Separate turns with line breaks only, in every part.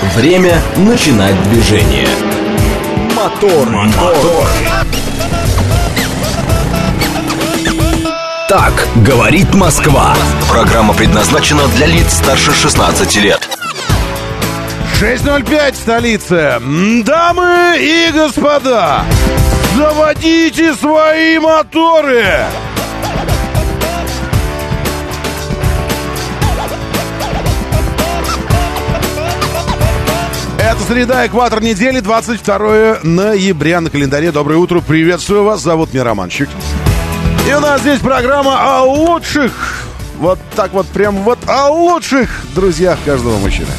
Время начинать движение. Мотор. Так говорит Москва. Программа предназначена для лиц старше 16 лет.
6:05, столица. Дамы и господа, заводите свои моторы. Это среда, экватор недели, 22 ноября на календаре. Доброе утро, приветствую вас, зовут меня Романчик. И у нас здесь программа о лучших, вот так вот, прям вот о лучших друзьях каждого мужчины.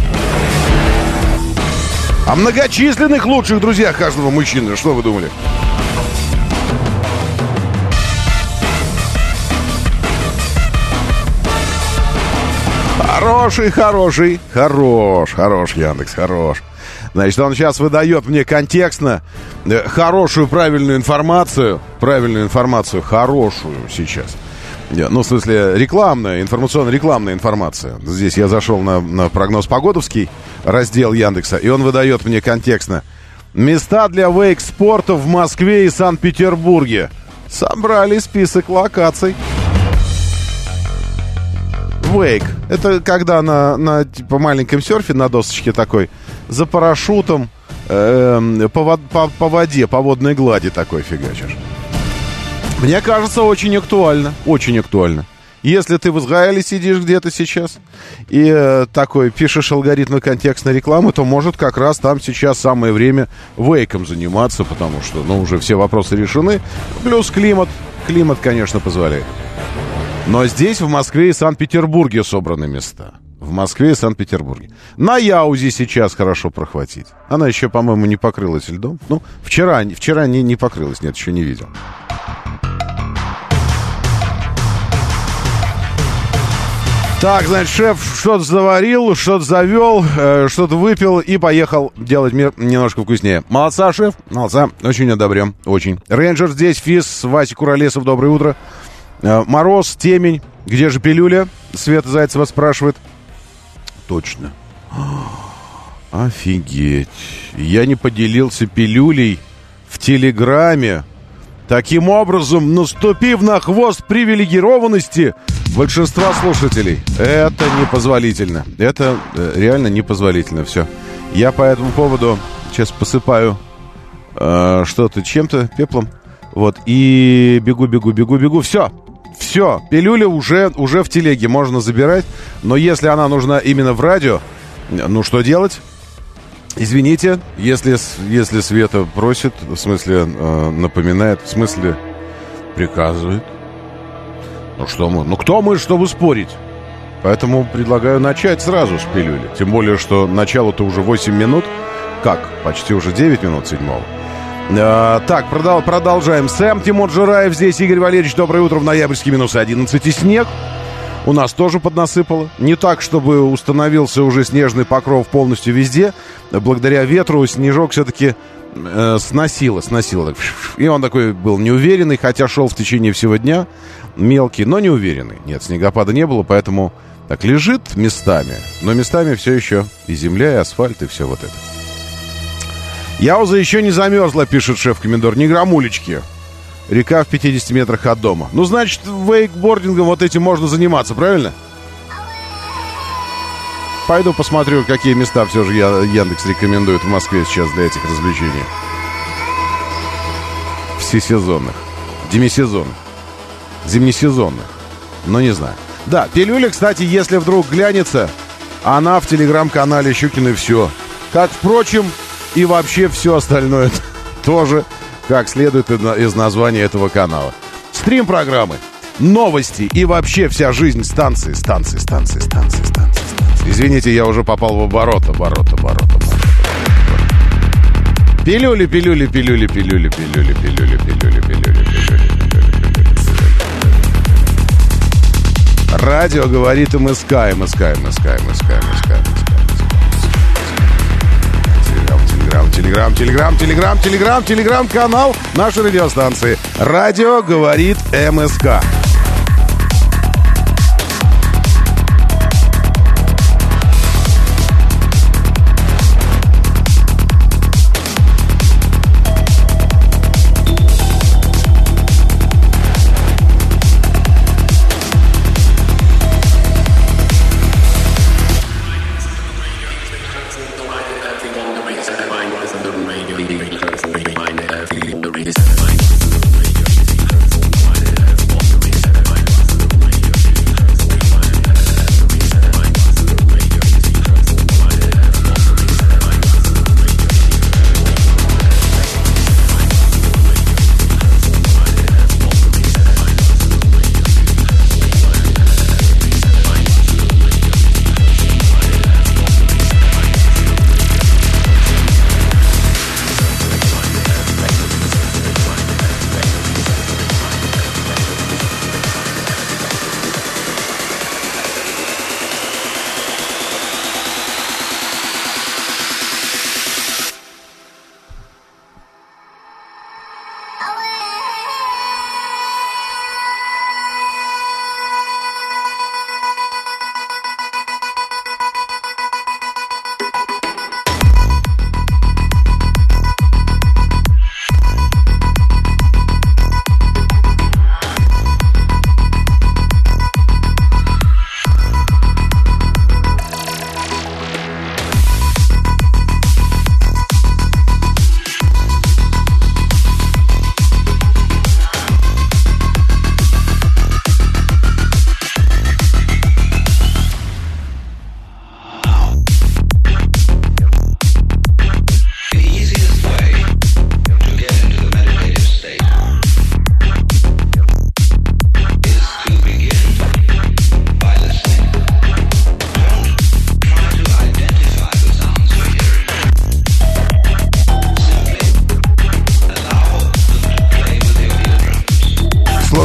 О многочисленных лучших друзьях каждого мужчины. Что вы думали? Хорош, Яндекс, хорош. Значит, он сейчас выдает мне контекстно хорошую, правильную информацию, хорошую сейчас. Ну, в смысле, рекламная, информационно-рекламная информация. Здесь я зашел на прогноз погодовский, раздел Яндекса, и он выдает мне контекстно. Места для вейк-спорта в Москве и Санкт-Петербурге. Собрали список локаций. Вейк. Это когда на типа маленьком серфе, на досочке такой, за парашютом, по воде, по водной глади такой фигачишь. Мне кажется, очень актуально. Очень актуально. Если ты в Израиле сидишь где-то сейчас и такой пишешь алгоритмы контекстной рекламы, то, может, как раз там сейчас самое время вейком заниматься, потому что, ну, уже все вопросы решены. Плюс климат, конечно, позволяет. Но здесь, в Москве и Санкт-Петербурге собраны места. В Москве и Санкт-Петербурге. На Яузе сейчас хорошо прохватить. Она еще, по-моему, не покрылась льдом. Ну, вчера не покрылась, нет, еще не видел. Так, значит, шеф что-то заварил, что-то завел, что-то выпил и поехал делать мир немножко вкуснее. Молодца, шеф, молодца, очень одобрем, очень. Рейнджер здесь, Физ, Вася Куролесов, доброе утро. Мороз, темень, где же пилюля? Света Зайцева спрашивает. Точно. Офигеть. Я не поделился пилюлей в Телеграме. Таким образом, наступив на хвост привилегированности большинства слушателей. Это непозволительно. Это реально непозволительно. Все. Я по этому поводу сейчас посыпаю что-то чем-то, пеплом. Вот. И бегу. Все, пилюля уже в телеге можно забирать. Но если она нужна именно в радио, ну что делать? Извините, если Света просит, в смысле напоминает, в смысле приказывает. Ну что мы? Ну кто мы, чтобы спорить? Поэтому предлагаю начать сразу с пилюли. Тем более, что начало-то уже 8 минут. Как? Почти уже 9 минут седьмого. Так, продолжаем. Сэм, Тимур Жираев здесь. Игорь Валерьевич, доброе утро. В ноябрьске минус 11 и снег. У нас тоже поднасыпало. Не так, чтобы установился уже снежный покров полностью везде. Благодаря ветру снежок все-таки сносило. И он такой был неуверенный, хотя шел в течение всего дня. Мелкий, но неуверенный. Нет, снегопада не было, поэтому так лежит местами. Но местами все еще и земля, и асфальт, и все вот это. Яуза еще не замерзла, пишет шеф-комендор. Ни грамулечки. Река в 50 метрах от дома. Ну, значит, вейкбордингом вот этим можно заниматься, правильно? Пойду посмотрю, какие места все же Яндекс рекомендует в Москве сейчас для этих развлечений. Всесезонных. Демисезонных. Зимнесезонных. Но не знаю. Да, пилюля, кстати, если вдруг глянется, она в телеграм-канале Щукиной все. Как, впрочем, и вообще все остальное тоже, как следует из названия этого канала. Стрим программы, новости и вообще вся жизнь станции. Извините, я уже попал в оборот. Пилюли. Радио говорит МСК. Телеграм-канал нашей радиостанции. Радио говорит МСК.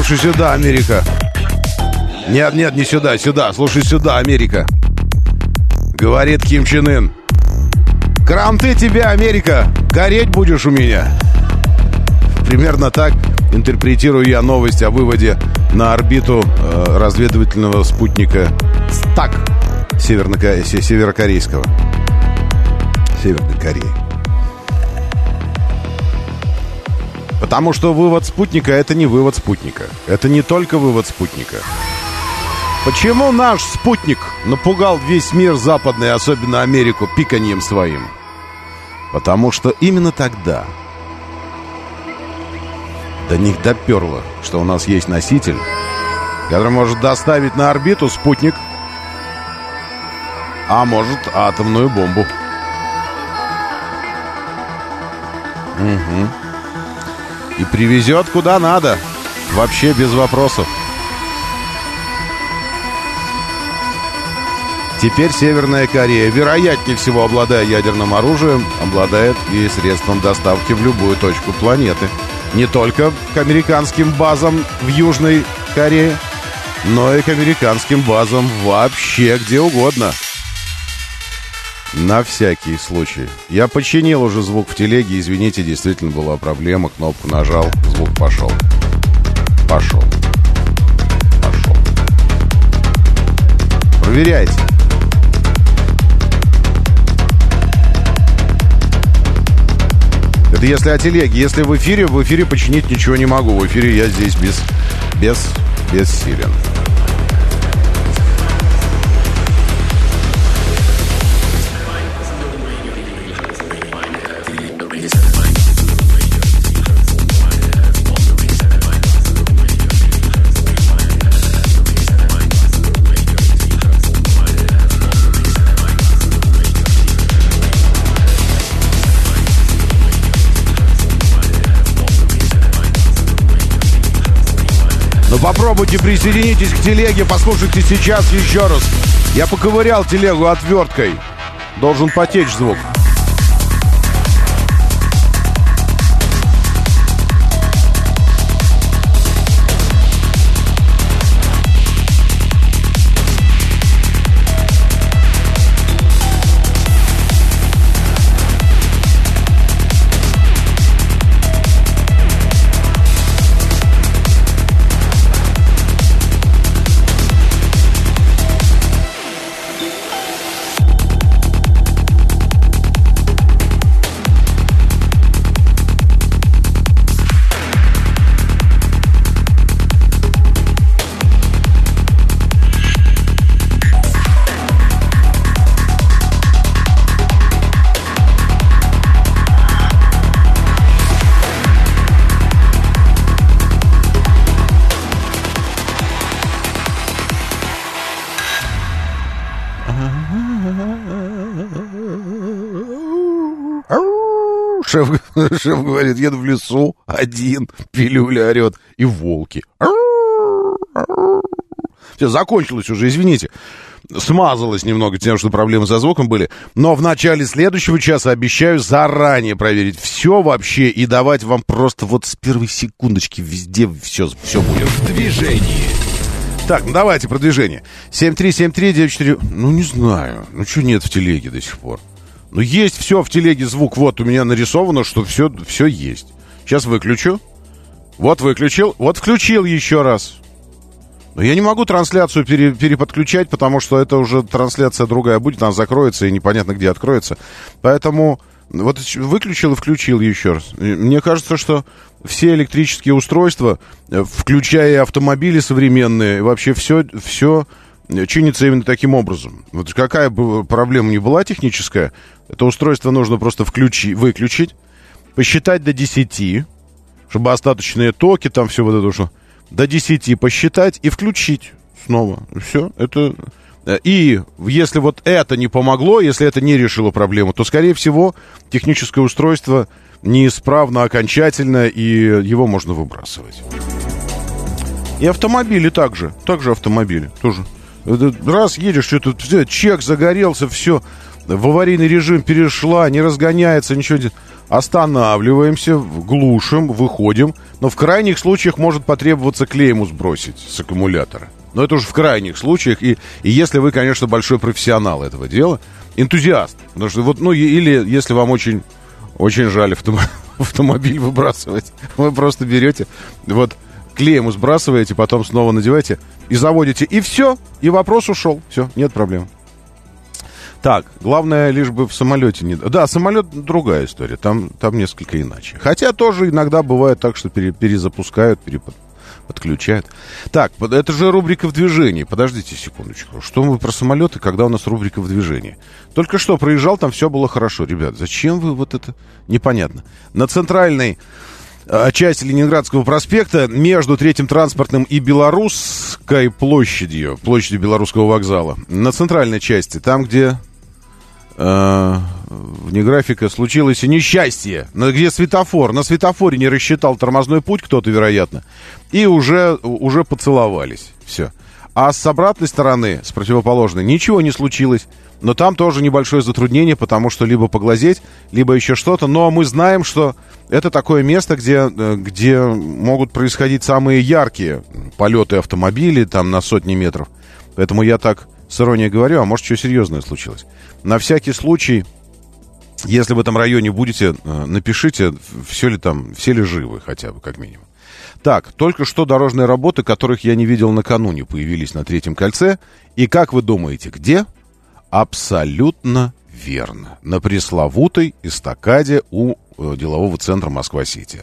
Слушай сюда, Америка. Нет, не сюда, сюда. Слушай сюда, Америка. Говорит Ким Чен Ын. Кранты тебя, Америка. Гореть будешь у меня. Примерно так интерпретирую я новость о выводе на орбиту разведывательного спутника «Стак» северокорейского. Северной Кореи. Потому что вывод спутника — это не вывод спутника. Это не только вывод спутника. Почему наш спутник напугал весь мир западный, особенно Америку, пиканьем своим? Потому что именно тогда до них доперло, что у нас есть носитель, который может доставить на орбиту спутник, а может атомную бомбу. Угу. И привезет куда надо. Вообще без вопросов. Теперь Северная Корея, вероятнее всего обладая ядерным оружием, обладает и средством доставки в любую точку планеты. Не только к американским базам в Южной Корее, но и к американским базам вообще где угодно. На всякий случай. Я починил уже звук в телеге. Извините, действительно была проблема. Кнопку нажал, звук пошел. Пошел. Проверяйте. Это если о телеге. Если в эфире починить ничего не могу. В эфире я здесь бессилен. Ну попробуйте, присоединитесь к телеге, послушайте сейчас еще раз. Я поковырял телегу отверткой. Должен потечь звук. Шеф говорит, еду в лесу, один, пилюля орет, и волки. Все, закончилось уже, извините. Смазалось немного тем, что проблемы со звуком были. Но в начале следующего часа обещаю заранее проверить все вообще и давать вам просто вот с первой секундочки везде все будет.
В движении.
Так, ну давайте про движение. 7373948. Ну не знаю, ну что нет в телеге до сих пор? Ну, есть все в телеге, звук. Вот у меня нарисовано, что все есть. Сейчас выключу. Вот выключил. Вот включил еще раз. Но я не могу трансляцию переподключать, потому что это уже трансляция другая будет. Она закроется и непонятно где откроется. Поэтому вот выключил и включил еще раз. Мне кажется, что все электрические устройства, включая и автомобили современные, вообще все чинится именно таким образом. Вот какая бы проблема ни была техническая, это устройство нужно просто выключить, посчитать до 10, чтобы остаточные токи, там все вот это, что до 10 посчитать и включить снова. Все, это... И если вот это не помогло, если это не решило проблему, то, скорее всего, техническое устройство неисправно окончательно, и его можно выбрасывать. И автомобили также автомобили тоже. Раз едешь, что-то чек загорелся, все. в аварийный режим перешла, не разгоняется, ничего не... Останавливаемся, глушим, выходим. Но в крайних случаях может потребоваться клейму сбросить с аккумулятора. Но это уже в крайних случаях. И если вы, конечно, большой профессионал этого дела, энтузиаст. Потому что вот, ну, или если вам очень, очень жаль автомобиль выбрасывать, вы просто берете, вот, клейму сбрасываете, потом снова надеваете и заводите. И все, и вопрос ушел. Все, нет проблем. Так, главное, лишь бы в самолете не... Да, самолет другая история, там несколько иначе. Хотя тоже иногда бывает так, что перезапускают, подключают. Так, это же рубрика «В движении». Подождите секундочку. Что мы про самолеты, когда у нас рубрика «В движении»? Только что проезжал, там все было хорошо. Ребят, зачем вы вот это? Непонятно. На центральной части Ленинградского проспекта между 3-м транспортным и Белорусской площадью Белорусского вокзала, на центральной части, там, где вне графика случилось несчастье, где светофор, на светофоре не рассчитал тормозной путь кто-то, вероятно, и уже поцеловались. Все. А с обратной стороны, с противоположной, ничего не случилось. Но там тоже небольшое затруднение, потому что либо поглазеть, либо еще что-то. Но мы знаем, что это такое место, где могут происходить самые яркие полеты автомобилей, там на сотни метров. Поэтому я так с иронией говорю, а может, что серьезное случилось. На всякий случай, если в этом районе будете, напишите, все ли живы хотя бы, как минимум. Так, только что дорожные работы, которых я не видел накануне, появились на 3-м кольце. И как вы думаете, где? Абсолютно верно. На пресловутой эстакаде у делового центра Москва-Сити.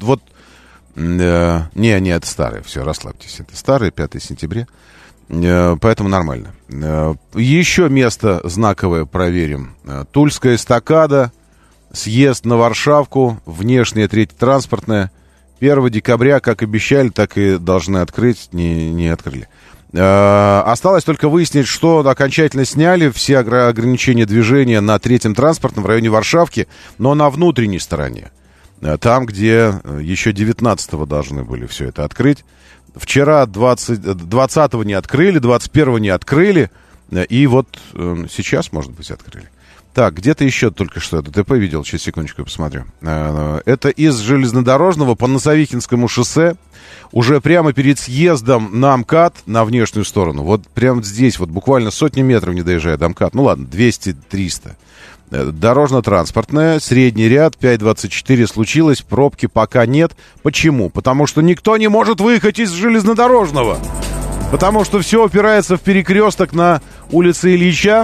Не, это старое, все, расслабьтесь. Это старое, 5 сентября. Поэтому нормально. Еще место знаковое проверим. Тульская эстакада, съезд на Варшавку, внешняя 3-я транспортная. 1 декабря, как обещали, так и должны открыть, не открыли. Осталось только выяснить, что окончательно сняли все ограничения движения на 3-м транспортном в районе Варшавки, но на внутренней стороне. Там, где еще 19-го должны были все это открыть. Вчера 20-го не открыли, 21-го не открыли, и вот сейчас, может быть, открыли. Так, где-то еще только что это ДТП видел, сейчас секундочку я посмотрю. Это из железнодорожного по Носовихинскому шоссе, уже прямо перед съездом на МКАД, на внешнюю сторону. Вот прямо здесь, вот буквально сотни метров не доезжая до МКАД. Ну ладно, 200-300. Дорожно-транспортная, средний ряд, 5.24 случилось, пробки пока нет. Почему? Потому что никто не может выехать из железнодорожного. Потому что все упирается в перекресток на улице Ильича.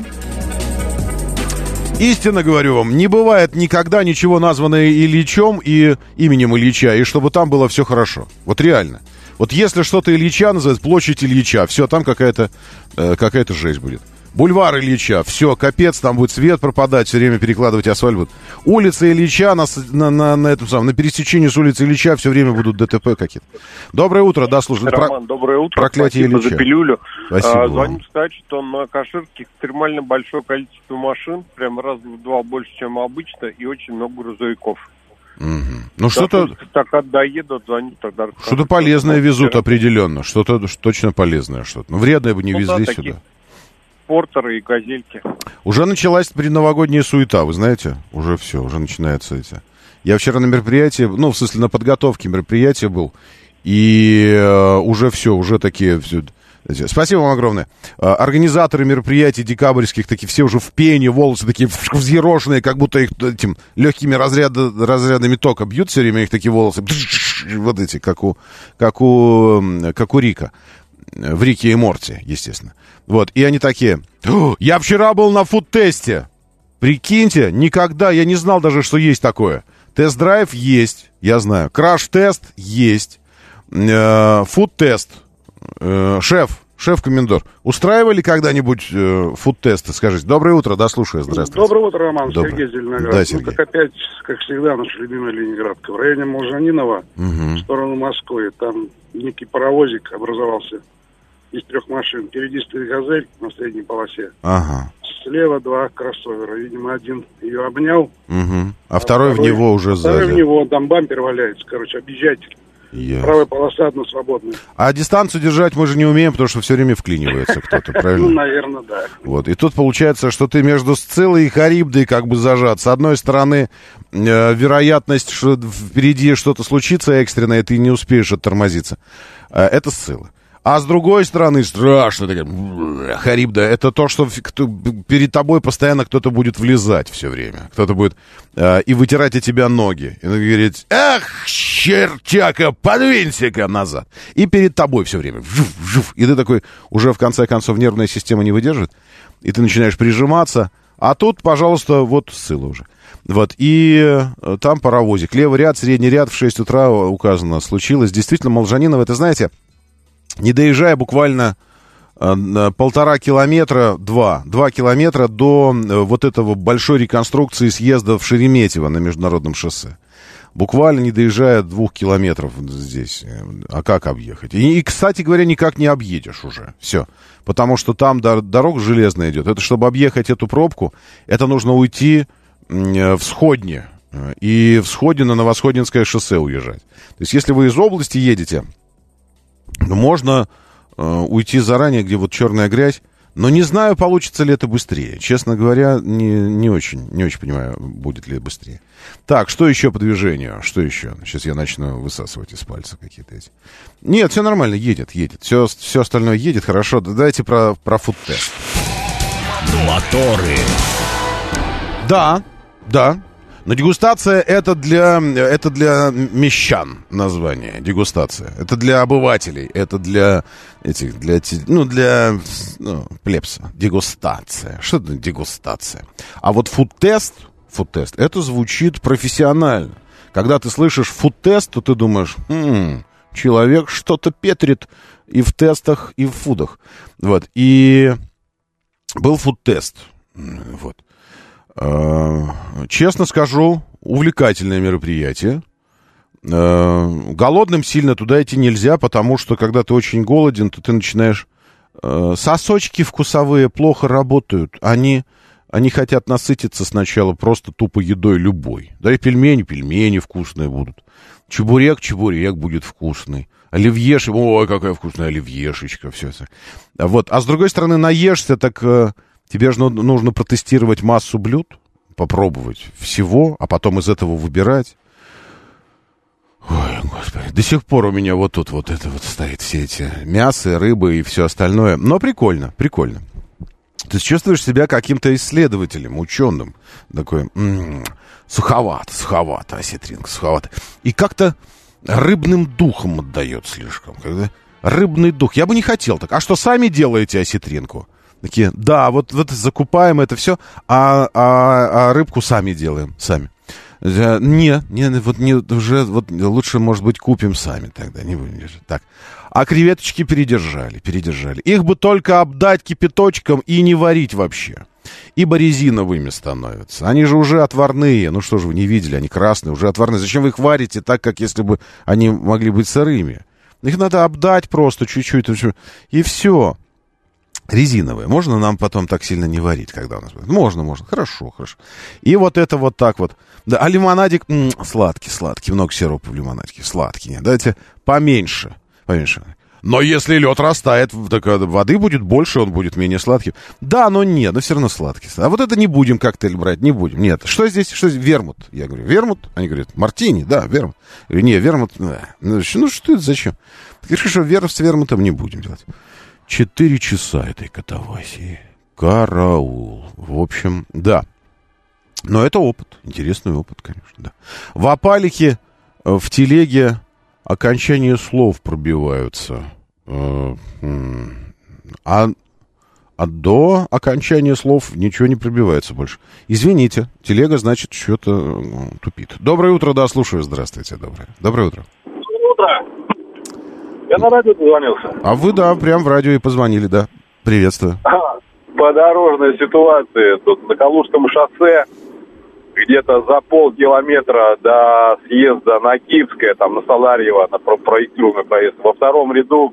Истинно говорю вам, не бывает никогда ничего названное Ильичом и именем Ильича, и чтобы там было все хорошо. Вот реально. Вот если что-то Ильича называют, площадь Ильича, все, там какая-то жесть будет. Бульвар Ильича, все, капец, там будет свет пропадать, все время перекладывать асфальт будут. Улица Ильича, на пересечении с улицей Ильича все время будут ДТП какие-то. Доброе утро, да, слушай.
Роман, доброе утро.
Проклятие
Спасибо
Ильича.
За пилюлю.
Спасибо.
Звоним сказать, что на Каширке экстремально большое количество машин, прям раз в 2 больше, чем обычно, и очень много грузовиков.
Угу. Ну что-то...
Так доедут, звонить тогда.
Что-то полезное везут определенно, что-то точно полезное что-то. Ну, вредное бы не везли сюда.
Портеры и газельки.
Уже началась предновогодняя суета, вы знаете? Уже все, уже начинается эти. Я вчера на мероприятии, ну, в смысле, на подготовке мероприятия был, и уже все, уже такие... Спасибо вам огромное. Организаторы мероприятий декабрьских, такие все уже в пене, волосы такие взъерошенные, как будто их этим легкими разрядами тока бьют все время, их такие волосы, вот эти, как у Рика. В Рике и Морти, естественно. Вот, и они такие: я вчера был на фуд-тесте. Прикиньте, никогда, я не знал даже, что есть такое. Тест-драйв есть, я знаю. Краш-тест есть. Фуд-тест. Шеф-комендор. Устраивали когда-нибудь фуд-тесты? Скажите. Доброе утро, да, слушаю, здравствуйте.
Доброе утро, Роман.
Доброе.
Сергей Зеленоград.
Да, Сергей.
Ну, так опять, как всегда, наша любимая Ленинградка. В районе Молжанинова, в сторону Москвы, там некий паровозик образовался из 3 машин. Впереди стоит «Газель» на средней полосе.
Ага.
Слева 2 кроссовера. Видимо, один ее обнял.
А второй в него уже сзади.
Второй в него, там бампер валяется. Короче, объезжайте. Правая полоса одна свободная.
А дистанцию держать мы же не умеем, потому что все время вклинивается кто-то, правильно?
Ну, наверное, да.
Вот. И тут получается, что ты между Сциллой и Харибдой как бы зажат. С одной стороны, вероятность, что впереди что-то случится экстренное, ты не успеешь оттормозиться. Это Сцилла. А с другой стороны, страшно, такая, Харибда, это то, что перед тобой постоянно кто-то будет влезать все время. Кто-то будет и вытирать от тебя ноги. И говорить, эх, чертяка, подвинься-ка назад. И перед тобой все время. Вжув. И ты такой, уже в конце концов нервная система не выдержит. И ты начинаешь прижиматься. А тут, пожалуйста, вот Сцилла уже. Вот, и там паровозик. Левый ряд, средний ряд, в 6 утра указано, случилось. Действительно, Молжаниново, это, знаете... Не доезжая буквально 1,5 километра, 2 километра до вот этого большой реконструкции съезда в Шереметьево на международном шоссе. Буквально не доезжая 2 километров здесь. А как объехать? И, кстати говоря, никак не объедешь уже. Все. Потому что там дорога железная идет. Это чтобы объехать эту пробку, это нужно уйти в Сходне. И в Сходне на Новосходненское шоссе уезжать. То есть, если вы из области едете... Можно уйти заранее, где вот черная грязь, но не знаю, получится ли это быстрее. Честно говоря, не очень понимаю, будет ли быстрее. Так, что еще по движению? Что еще? Сейчас я начну высасывать из пальца какие-то эти. Нет, все нормально, едет. Все остальное едет, хорошо. Давайте про фуд-тест.
Моторы.
Да. Но дегустация это для мещан название. Дегустация. Это для обывателей. Это для плебса. Дегустация. Что это дегустация? А вот фуд-тест, это звучит профессионально. Когда ты слышишь фуд-тест, то ты думаешь, человек что-то петрит и в тестах, и в фудах. Вот. И был фуд-тест. Вот. Честно скажу, увлекательное мероприятие. Голодным сильно туда идти нельзя, потому что, когда ты очень голоден, то ты начинаешь... Сосочки вкусовые плохо работают. Они хотят насытиться сначала просто тупо едой любой. Да и пельмени вкусные будут. Чебурек будет вкусный. Оливьеш, ой, какая вкусная оливьешечка. Все это. Вот. А с другой стороны, наешься, так... Тебе же нужно протестировать массу блюд, попробовать всего, а потом из этого выбирать. Ой, господи, до сих пор у меня вот тут вот это вот стоит, все эти мясо, рыбы и все остальное. Но прикольно. Ты чувствуешь себя каким-то исследователем, ученым. Такой, суховато, осетринка, суховато. И как-то рыбным духом отдает слишком. Когда рыбный дух. Я бы не хотел так. А что, сами делаете осетринку? Такие, да, вот закупаем это все, а рыбку сами делаем, сами. Уже лучше, может быть, купим сами тогда, не будем держать. Так, а креветочки передержали. Их бы только обдать кипяточком и не варить вообще, ибо резиновыми становятся. Они же уже отварные, ну что же вы не видели, они красные, уже отварные. Зачем вы их варите так, как если бы они могли быть сырыми? Их надо обдать просто чуть-чуть, и все. Резиновые. Можно нам потом так сильно не варить, когда у нас будет? Можно. Хорошо. И вот это вот так вот. Да, а лимонадик сладкий. Много сиропа в лимонадике. Сладкий. Нет, давайте поменьше. Но если лед растает, так воды будет больше, он будет менее сладким. Да, но нет, но все равно сладкий. А вот это не будем коктейль брать, не будем. Нет. Что здесь? Вермут. Я говорю, вермут? Они говорят, мартини, да, вермут. Я говорю, не, вермут, да. Ну, что это, зачем? Ты говоришь, что с вермутом не будем делать. 4 часа этой катавасии. Караул. В общем, да. Но это опыт. Интересный опыт, конечно, да. В Апалихе в телеге окончания слов пробиваются. А до окончания слов ничего не пробивается больше. Извините, телега, значит, что-то тупит. Доброе утро, да, слушаю. Здравствуйте, доброе утро.
Доброе утро. Я на радио дозвонился.
А вы, да, прям в радио и позвонили, да. Приветствую.
По дорожной ситуации тут на Калужском шоссе где-то за полкилометра до съезда на Киевское, там на Саларьево, на проектируемый проезд, во втором ряду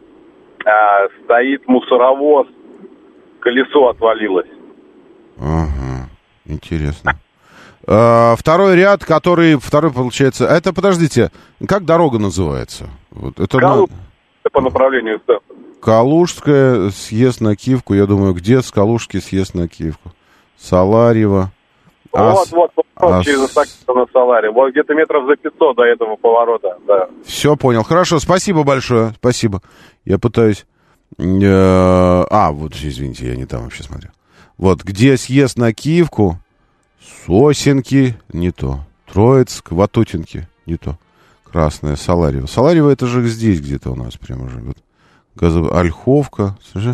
стоит мусоровоз, колесо отвалилось.
Ага, интересно. Второй ряд, второй, получается... Это, подождите, как дорога называется? Вот, это
по направлению центра.
Калужская, съезд на Киевку. Я думаю, где с Калужки съезд на Киевку? Саларьево.
Вот, через на Саларьево. Вот где-то метров за 500 до этого поворота, да.
Все понял. Хорошо, спасибо большое. Спасибо. Я пытаюсь... вот, извините, я не там вообще смотрел. Вот, где съезд на Киевку? Сосенки, не то. Троицк, Ватутинки, не то. Красное, Саларьево. Саларьево это же здесь где-то у нас прямо же. Вот. Ольховка.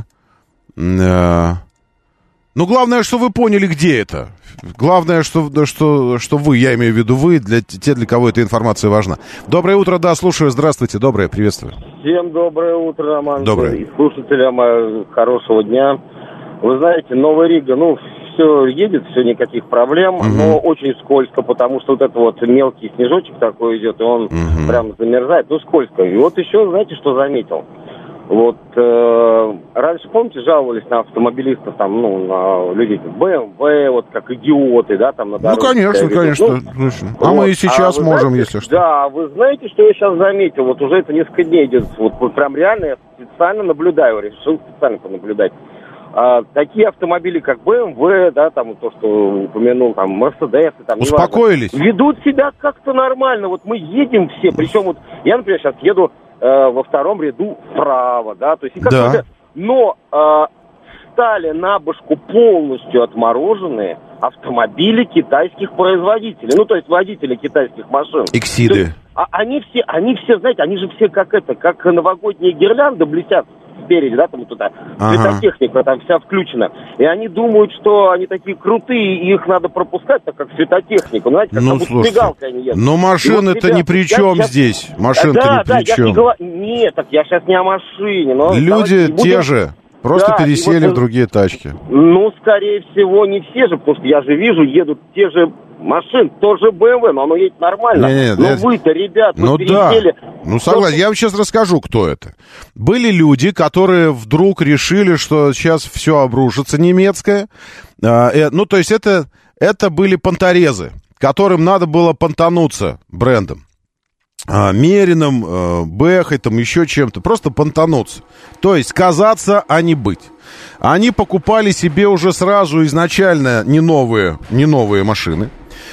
Ну, главное, что вы поняли, где это. Главное, что вы, я имею в виду вы, для кого эта информация важна. Доброе утро, да, слушаю. Здравствуйте, доброе, приветствую.
Всем доброе утро, Роман.
Доброе.
И слушателям хорошего дня. Вы знаете, Новая Рига, все едет, все никаких проблем, но очень скользко, потому что вот это вот мелкий снежочек такой идет, и он прям замерзает, скользко. И вот еще, знаете, что заметил? Вот раньше, помните, жаловались на автомобилистов, там, на людей, BMW, вот как идиоты, да, там на дороге.
Конечно. А мы и сейчас можем,
знаете,
если что.
Да, вы знаете, что я сейчас заметил? Вот уже это несколько дней идет, вот прям реально я специально наблюдаю, решил специально понаблюдать. Такие автомобили, как BMW, да, там то, что упомянул, там, Mercedes, там,
успокоились?
Неважно, ведут себя как-то нормально. Вот мы едем все, причем вот я, например, сейчас еду во втором ряду вправо, да, то есть но стали на башку полностью отмороженные автомобили китайских производителей, то есть водители китайских машин.
Иксиды.
Они все, знаете, они же все как новогодние гирлянды блестят спереди, да, там туда, светотехника там вся включена. И они думают, что они такие крутые, и их надо пропускать, так как светотехника. Знаете, как с мигалкой они едут.
Но машины-то ни при чем здесь. Машины-то ни при чем.
Нет, так я сейчас не о машине. Но
люди те же, просто пересели в другие тачки.
Скорее всего, не все же, потому что я же вижу, едут те же машин, тоже BMW, но оно едет нормально. Вы-то, ребят, вы пересели...
Да. Согласен. Я вам сейчас расскажу, кто это. Были люди, которые вдруг решили, что сейчас все обрушится немецкое. То есть это были понторезы, которым надо было понтануться брендом. Мерином, Бэхой, там еще чем-то. Просто понтануться. То есть казаться, а не быть. Они покупали себе уже сразу изначально не новые машины.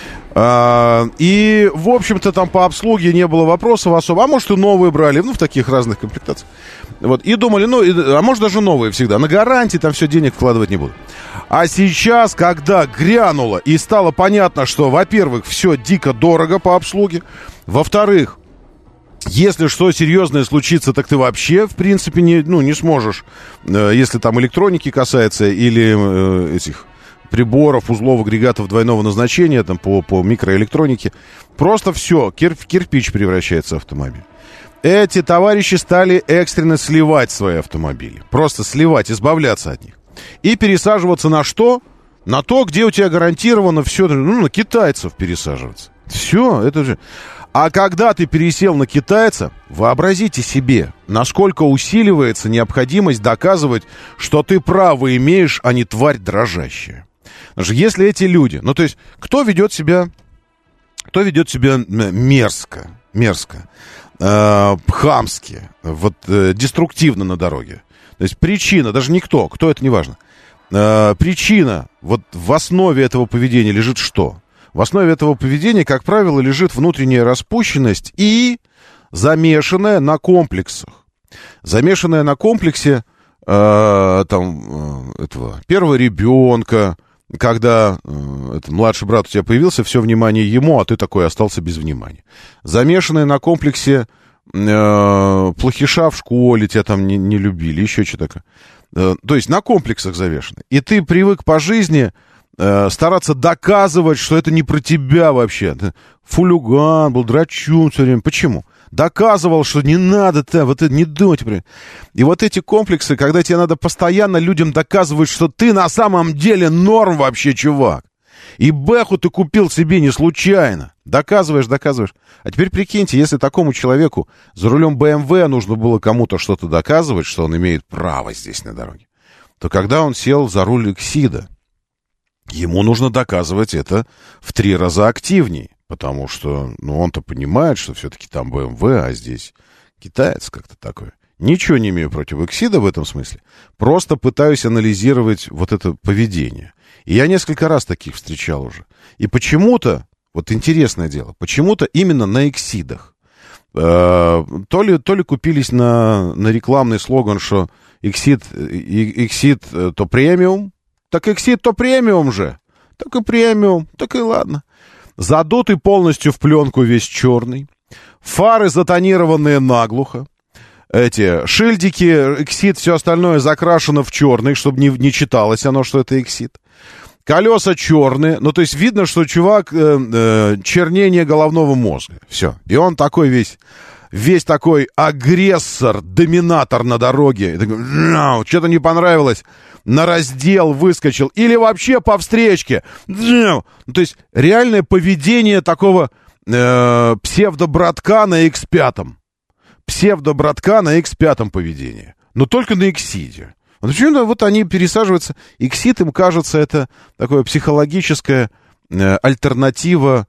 И, в общем-то, там по обслуге не было вопросов особо. А может, и новые брали, в таких разных комплектациях. Вот, и думали, а может, даже новые всегда. На гарантии там все, денег вкладывать не буду. А сейчас, когда грянуло и стало понятно, что, во-первых, все дико дорого по обслуге. Во-вторых, если что серьезное случится, так ты вообще, в принципе, не сможешь, если там электроники касается или этих приборов, узлов, агрегатов двойного назначения, там по микроэлектронике. Просто все, в кирпич превращается автомобиль. Эти товарищи стали экстренно сливать свои автомобили. Просто сливать, избавляться от них. И пересаживаться на что? На то, где у тебя гарантированно все, на китайцев пересаживаться. Все, это же... А когда ты пересел на китайца, вообразите себе, насколько усиливается необходимость доказывать, что ты право имеешь, а не тварь дрожащая. Потому что если эти люди... то есть, кто ведет себя мерзко, хамски, деструктивно на дороге. То есть причина, даже никто, кто это, неважно. Причина в основе этого поведения лежит что? В основе этого поведения, как правило, лежит внутренняя распущенность и замешанная на комплексах. Замешанная на комплексе первого ребенка, когда младший брат у тебя появился, все внимание ему, а ты такой остался без внимания. Замешанная на комплексе плохиша в школе, тебя там не любили, еще что-то такое. То есть на комплексах завешено. И ты привык по жизни... стараться доказывать, что это не про тебя вообще. Ты фулюган был, драчун все время. Почему? Доказывал, что не надо, не думать. И эти комплексы, когда тебе надо постоянно людям доказывать, что ты на самом деле норм вообще, чувак. И Бэху ты купил себе не случайно. Доказываешь. А теперь прикиньте, если такому человеку за рулем BMW нужно было кому-то что-то доказывать, что он имеет право здесь на дороге, то когда он сел за руль Иксида, ему нужно доказывать это в 3 раза активнее, потому что, он-то понимает, что все-таки там BMW, а здесь китаец как-то такой. Ничего не имею против Эксида в этом смысле. Просто пытаюсь анализировать вот это поведение. И я несколько раз таких встречал уже. И почему-то, вот интересное дело, почему-то именно на Эксидах. То ли купились на рекламный слоган, что Эксид то премиум, так Эксид то премиум же. Так и премиум, так и ладно. Задутый полностью в пленку весь черный. Фары затонированные наглухо. Эти шильдики, Эксид, все остальное закрашено в черный, чтобы не читалось оно, что это Эксид. Колеса черные, то есть видно, что чувак чернение головного мозга. Все. И он такой весь такой агрессор, доминатор на дороге. Что-то не понравилось. На раздел выскочил. Или вообще по встречке. То есть реальное поведение такого псевдобратка на X5. Псевдобратка на X5 поведение. Но только на Эксиде. Почему-то вот они пересаживаются. Эксид, им кажется, это такое психологическая альтернатива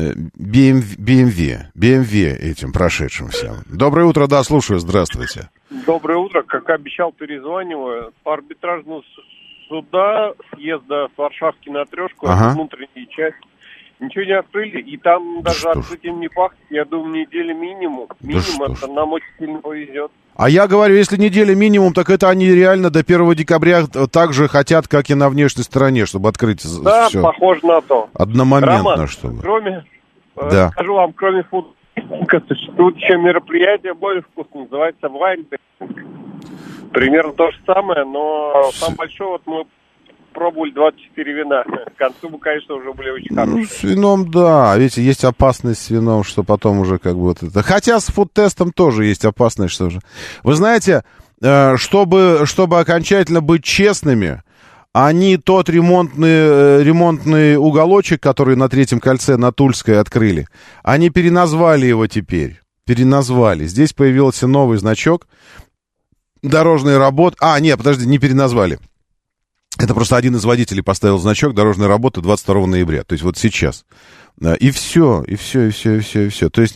BMW этим прошедшим всем. Доброе утро, да, слушаю, здравствуйте.
Доброе утро, как обещал, перезваниваю. По арбитражному суда съезда с Варшавки на Трешку, внутренняя часть, ничего не открыли, и там даже открытием не пахнет, я думаю, недели минимум. Это нам очень сильно повезет.
А я говорю, если неделя минимум, так это они реально до 1 декабря так же хотят, как и на внешней стороне, чтобы открыть
да,
все.
похоже на то.
Одномоментно,
Роман,
чтобы.
Скажу вам, кроме футболка, существует еще мероприятие более вкусное, называется вайн. Примерно то же самое, но там большой, мы пробовали 24 вина. К концу мы, конечно, уже были очень хорошие.
С вином, да. Видите, есть опасность с вином, что потом уже как бы вот это... Хотя с фуд-тестом тоже есть опасность, что же. Вы знаете, чтобы окончательно быть честными, они тот ремонтный уголочек, который на Третьем кольце на Тульской открыли, они переназвали его теперь. Переназвали. Здесь появился новый значок. Дорожные работы... не переназвали. Это просто один из водителей поставил значок «Дорожная работа 22 ноября». То есть вот сейчас. И все. То есть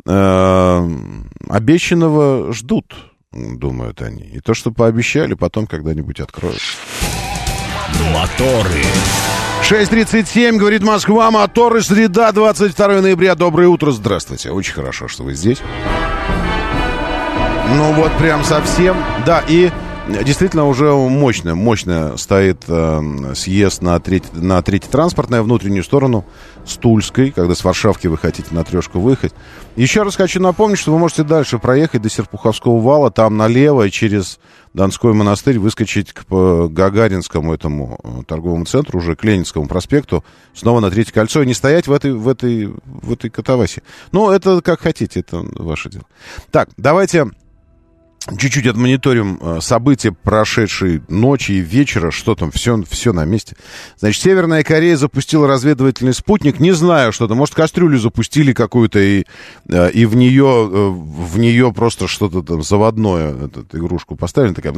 обещанного ждут, думают они. И то, что пообещали, потом когда-нибудь откроют.
Моторы.
6:37, говорит Москва, моторы, среда, 22 ноября. Доброе утро, здравствуйте. Очень хорошо, что вы здесь. Вот прям совсем. Да, и... Действительно, уже мощно стоит съезд на третье транспортное, внутреннюю сторону с Тульской, когда с Варшавки вы хотите на Трешку выехать. Еще раз хочу напомнить, что вы можете дальше проехать до Серпуховского вала, там налево через Донской монастырь выскочить к Гагаринскому этому торговому центру, уже к Ленинскому проспекту, снова на Третье кольцо, и не стоять в этой катавасе. Это как хотите, это ваше дело. Так, давайте... Чуть-чуть отмониторим события прошедшей ночи и вечера. Что там? Все на месте. Значит, Северная Корея запустила разведывательный спутник. Не знаю, что там. Может, кастрюлю запустили какую-то, и в нее просто что-то там заводное, игрушку поставили. Такая...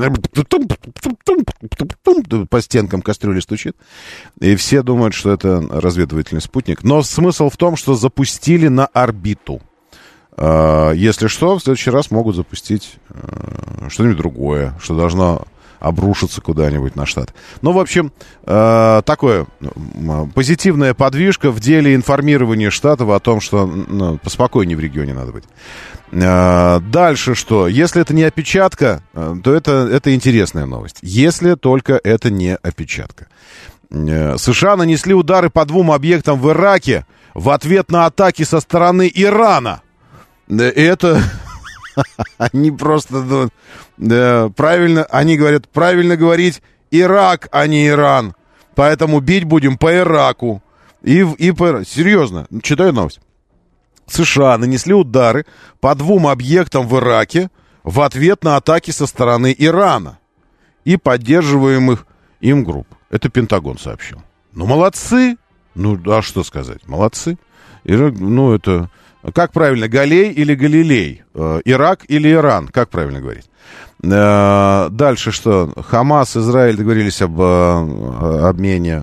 По стенкам кастрюли стучит. И все думают, что это разведывательный спутник. Но смысл в том, что запустили на орбиту. Если что, в следующий раз могут запустить что-нибудь другое, что должно обрушиться куда-нибудь на штат. В общем, такое позитивная подвижка в деле информирования штатов о том, что поспокойнее в регионе надо быть. Дальше что? Если это не опечатка, то это интересная новость. Если только это не опечатка. США нанесли удары по 2 объектам в Ираке в ответ на атаки со стороны Ирана. Это они просто правильно, они говорят, правильно говорить Ирак, а не Иран. Поэтому бить будем по Ираку. Серьезно, читаю новость. США нанесли удары по 2 объектам в Ираке в ответ на атаки со стороны Ирана и поддерживаемых им групп. Это Пентагон сообщил. Молодцы. А что сказать? Молодцы. Это... Как правильно, Галей или Галилей? Ирак или Иран? Как правильно говорить? Дальше что? Хамас, Израиль договорились об обмене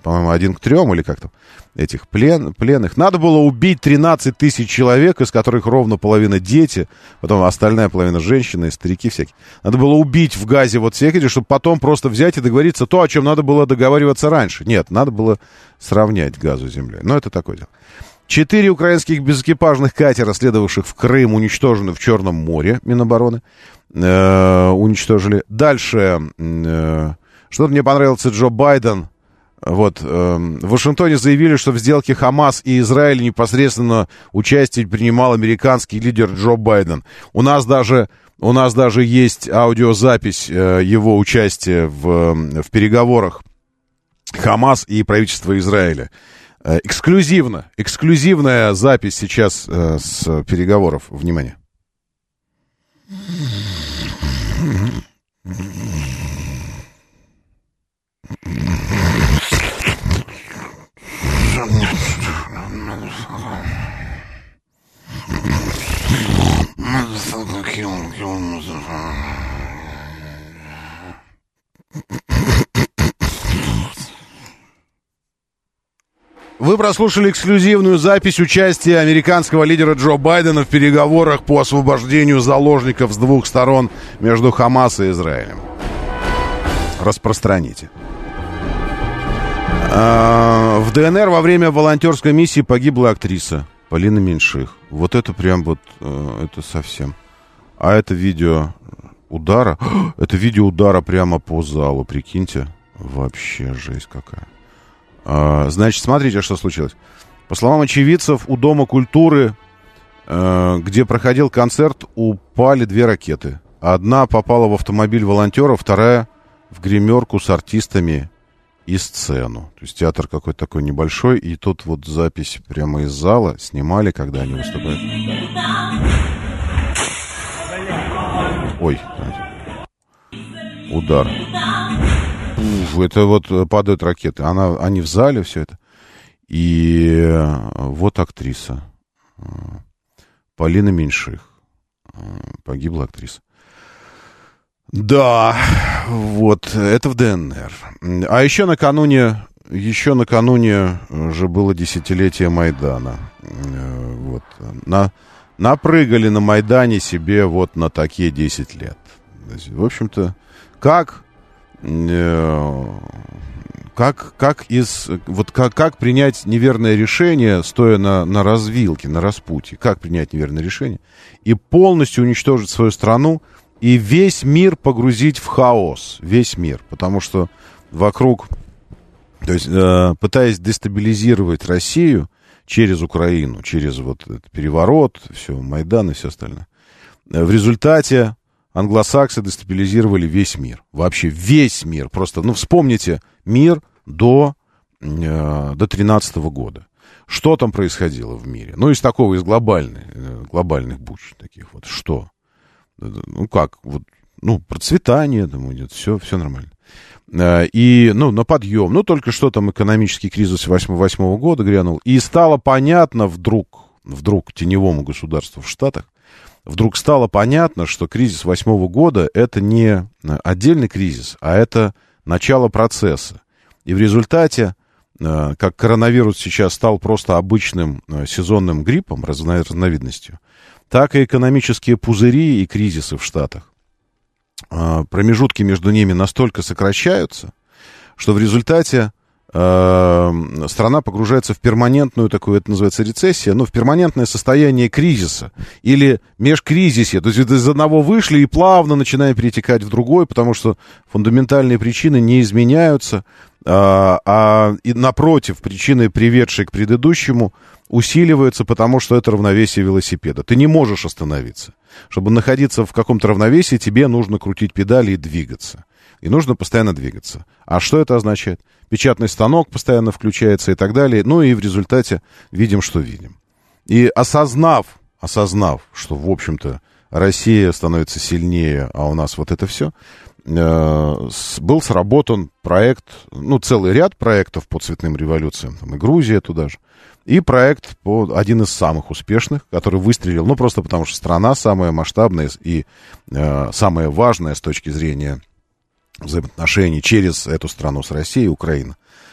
по-моему, 1 к 3 или как там, этих пленных. Надо было убить 13 тысяч человек, из которых ровно половина дети, потом остальная половина женщины и старики всякие. Надо было убить в Газе вот всех этих, чтобы потом просто взять и договориться то, о чем надо было договариваться раньше. Нет, надо было сравнять Газу с землей. Но это такое дело. 4 украинских безэкипажных катера, следовавших в Крым, уничтожены в Черном море, Минобороны. Уничтожили. Дальше, что-то мне понравился Джо Байден. Вот, в Вашингтоне заявили, что в сделке Хамас и Израиль непосредственно участие принимал американский лидер Джо Байден. У нас даже есть аудиозапись его участия в переговорах Хамас и правительства Израиля. Эксклюзивная запись сейчас с переговоров. Внимание. Вы прослушали эксклюзивную запись участия американского лидера Джо Байдена в переговорах по освобождению заложников с двух сторон между Хамас и Израилем. Распространите. В ДНР во время волонтерской миссии погибла актриса Полина Меньших. Вот это прям вот, это совсем. А это видео удара. Это видео удара прямо по залу, прикиньте. Вообще жесть какая. Значит, смотрите, что случилось. По словам очевидцев, у Дома культуры, где проходил концерт, упали 2 ракеты. Одна попала в автомобиль волонтеров, вторая в гримерку с артистами и сцену. То есть театр какой-то такой небольшой, и тут вот запись прямо из зала снимали, когда они выступают. Ой, удар. Это вот падают ракеты. Они в зале, все это. И вот актриса. Полина Меньших. Погибла актриса. Да, вот, это в ДНР. А еще накануне же было десятилетие Майдана. Вот. Напрыгали на Майдане себе вот на такие 10 лет. В общем-то, как принять неверное решение, стоя на развилке, на распутье? Как принять неверное решение и полностью уничтожить свою страну и весь мир погрузить в хаос? Весь мир. Потому что вокруг, то есть пытаясь дестабилизировать Россию через Украину, через вот этот переворот, все, Майдан и все остальное. В результате англосаксы дестабилизировали весь мир. Вообще весь мир. Просто, вспомните мир до 13 года. Что там происходило в мире? Из глобальных буч таких вот. Что? Процветание там идет, все нормально. И, на подъем. Только что там экономический кризис 88 года грянул. И стало понятно вдруг теневому государству в Штатах, вдруг стало понятно, что кризис 8 года это не отдельный кризис, а это начало процесса. И в результате, как коронавирус сейчас стал просто обычным сезонным гриппом, разновидностью, так и экономические пузыри и кризисы в Штатах, промежутки между ними настолько сокращаются, что в результате страна погружается в перманентную такую, это называется рецессия, в перманентное состояние кризиса или межкризисье. То есть из одного вышли и плавно начинаем перетекать в другой, потому что фундаментальные причины не изменяются, и напротив, причины, приведшие к предыдущему, усиливаются, потому что это равновесие велосипеда. Ты не можешь остановиться. Чтобы находиться в каком-то равновесии, тебе нужно крутить педали и двигаться. И нужно постоянно двигаться. А что это означает? Печатный станок постоянно включается и так далее. И в результате видим, что видим. И осознав, что, в общем-то, Россия становится сильнее, а у нас вот это все, был сработан проект, целый ряд проектов по цветным революциям, там и Грузия туда же, и проект один из самых успешных, который выстрелил, просто потому что страна самая масштабная и самая важная с точки зрения взаимоотношений через эту страну с Россией, Украина.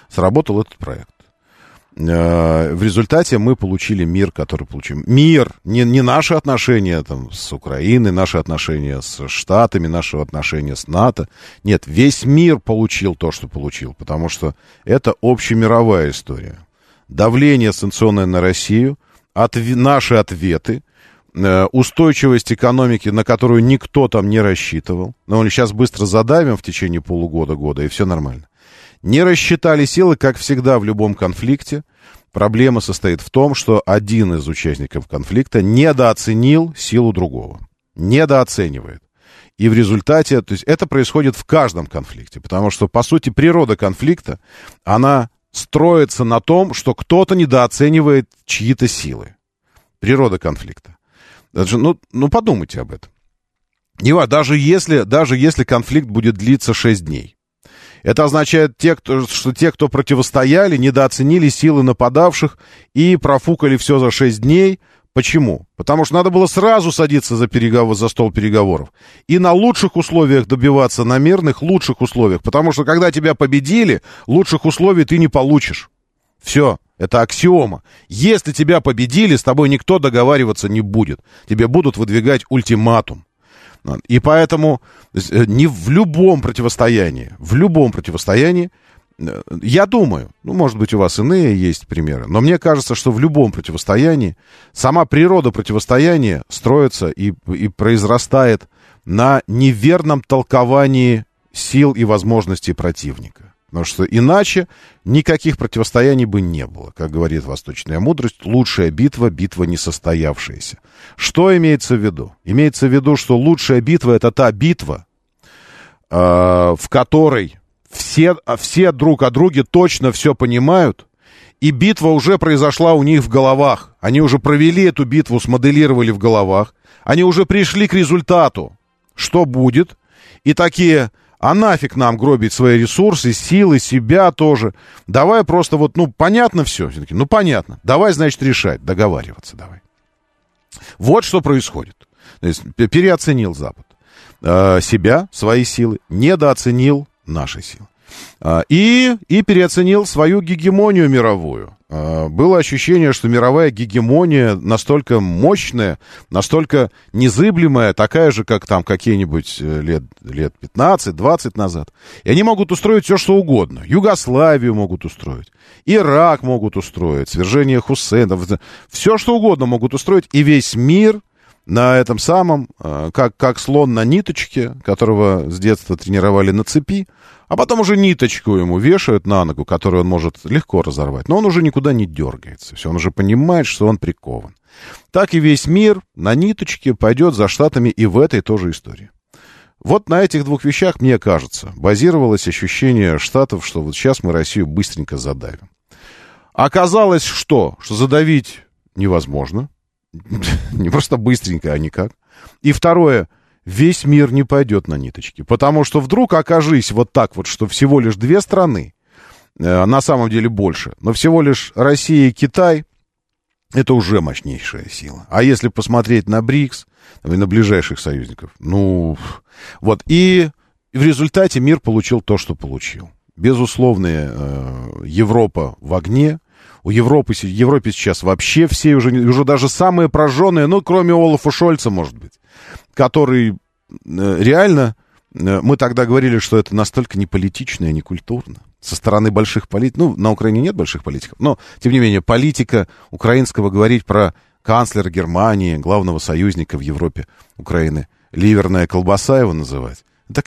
сработал этот проект. В результате мы получили мир, который получим. Мир, не наши отношения там, с Украиной, наши отношения с Штатами, наши отношения с НАТО. Нет, весь мир получил то, что получил, потому что это общемировая история. Давление санкционное на Россию, наши ответы, устойчивость экономики, на которую никто там не рассчитывал. Но сейчас быстро задавим в течение полугода-года, и все нормально. Не рассчитали силы, как всегда в любом конфликте. Проблема состоит в том, что один из участников конфликта недооценил силу другого. Недооценивает. И в результате, то есть это происходит в каждом конфликте, потому что, по сути, природа конфликта, она строится на том, что кто-то недооценивает чьи-то силы. Природа конфликта. Ну, подумайте об этом. Даже если конфликт будет длиться 6 дней. Это означает, что те, кто противостояли, недооценили силы нападавших и профукали все за 6 дней. Почему? Потому что надо было сразу садиться за стол переговоров и на лучших условиях добиваться, на мирных лучших условиях. Потому что, когда тебя победили, лучших условий ты не получишь. Все, это аксиома. Если тебя победили, с тобой никто договариваться не будет. Тебе будут выдвигать ультиматум. И поэтому не в любом противостоянии, я думаю, может быть, у вас иные есть примеры, но мне кажется, что в любом противостоянии сама природа противостояния строится и произрастает на неверном толковании сил и возможностей противника. Потому что иначе никаких противостояний бы не было. Как говорит восточная мудрость, лучшая битва — битва несостоявшаяся. Что имеется в виду? Имеется в виду, что лучшая битва — это та битва, в которой все друг о друге точно все понимают, и битва уже произошла у них в головах. Они уже провели эту битву, смоделировали в головах. Они уже пришли к результату, что будет, и такие... А нафиг нам гробить свои ресурсы, силы, себя тоже. Давай просто понятно все? Все-таки, понятно. Давай, значит, решать, договариваться давай. Вот что происходит. То есть переоценил Запад себя, свои силы, недооценил наши силы. И переоценил свою гегемонию мировую. Было ощущение, что мировая гегемония настолько мощная, настолько незыблемая, такая же, как там какие-нибудь лет 15-20 назад. И они могут устроить все, что угодно. Югославию могут устроить, Ирак могут устроить, свержение Хуссейна. Все, что угодно могут устроить. И весь мир на этом самом, как слон на ниточке, которого с детства тренировали на цепи, а потом уже ниточку ему вешают на ногу, которую он может легко разорвать. Но он уже никуда не дергается. Все, он уже понимает, что он прикован. Так и весь мир на ниточке пойдет за Штатами и в этой тоже истории. Вот на этих двух вещах, мне кажется, базировалось ощущение Штатов, что вот сейчас мы Россию быстренько задавим. Оказалось, что задавить невозможно. Не просто быстренько, а никак. И второе, весь мир не пойдет на ниточки. Потому что вдруг окажись вот так вот, что всего лишь 2 страны, на самом деле больше, но всего лишь Россия и Китай, это уже мощнейшая сила. А если посмотреть на БРИКС, на ближайших союзников, вот. И в результате мир получил то, что получил. Безусловно, Европа в огне. У Европе сейчас вообще все уже даже самые прожженные, кроме Олафа Шольца, может быть, который реально, мы тогда говорили, что это настолько неполитично и некультурно. Со стороны больших политиков, на Украине нет больших политиков, но, тем не менее, политика украинского говорить про канцлера Германии, главного союзника в Европе Украины, ливерная колбаса его называть, так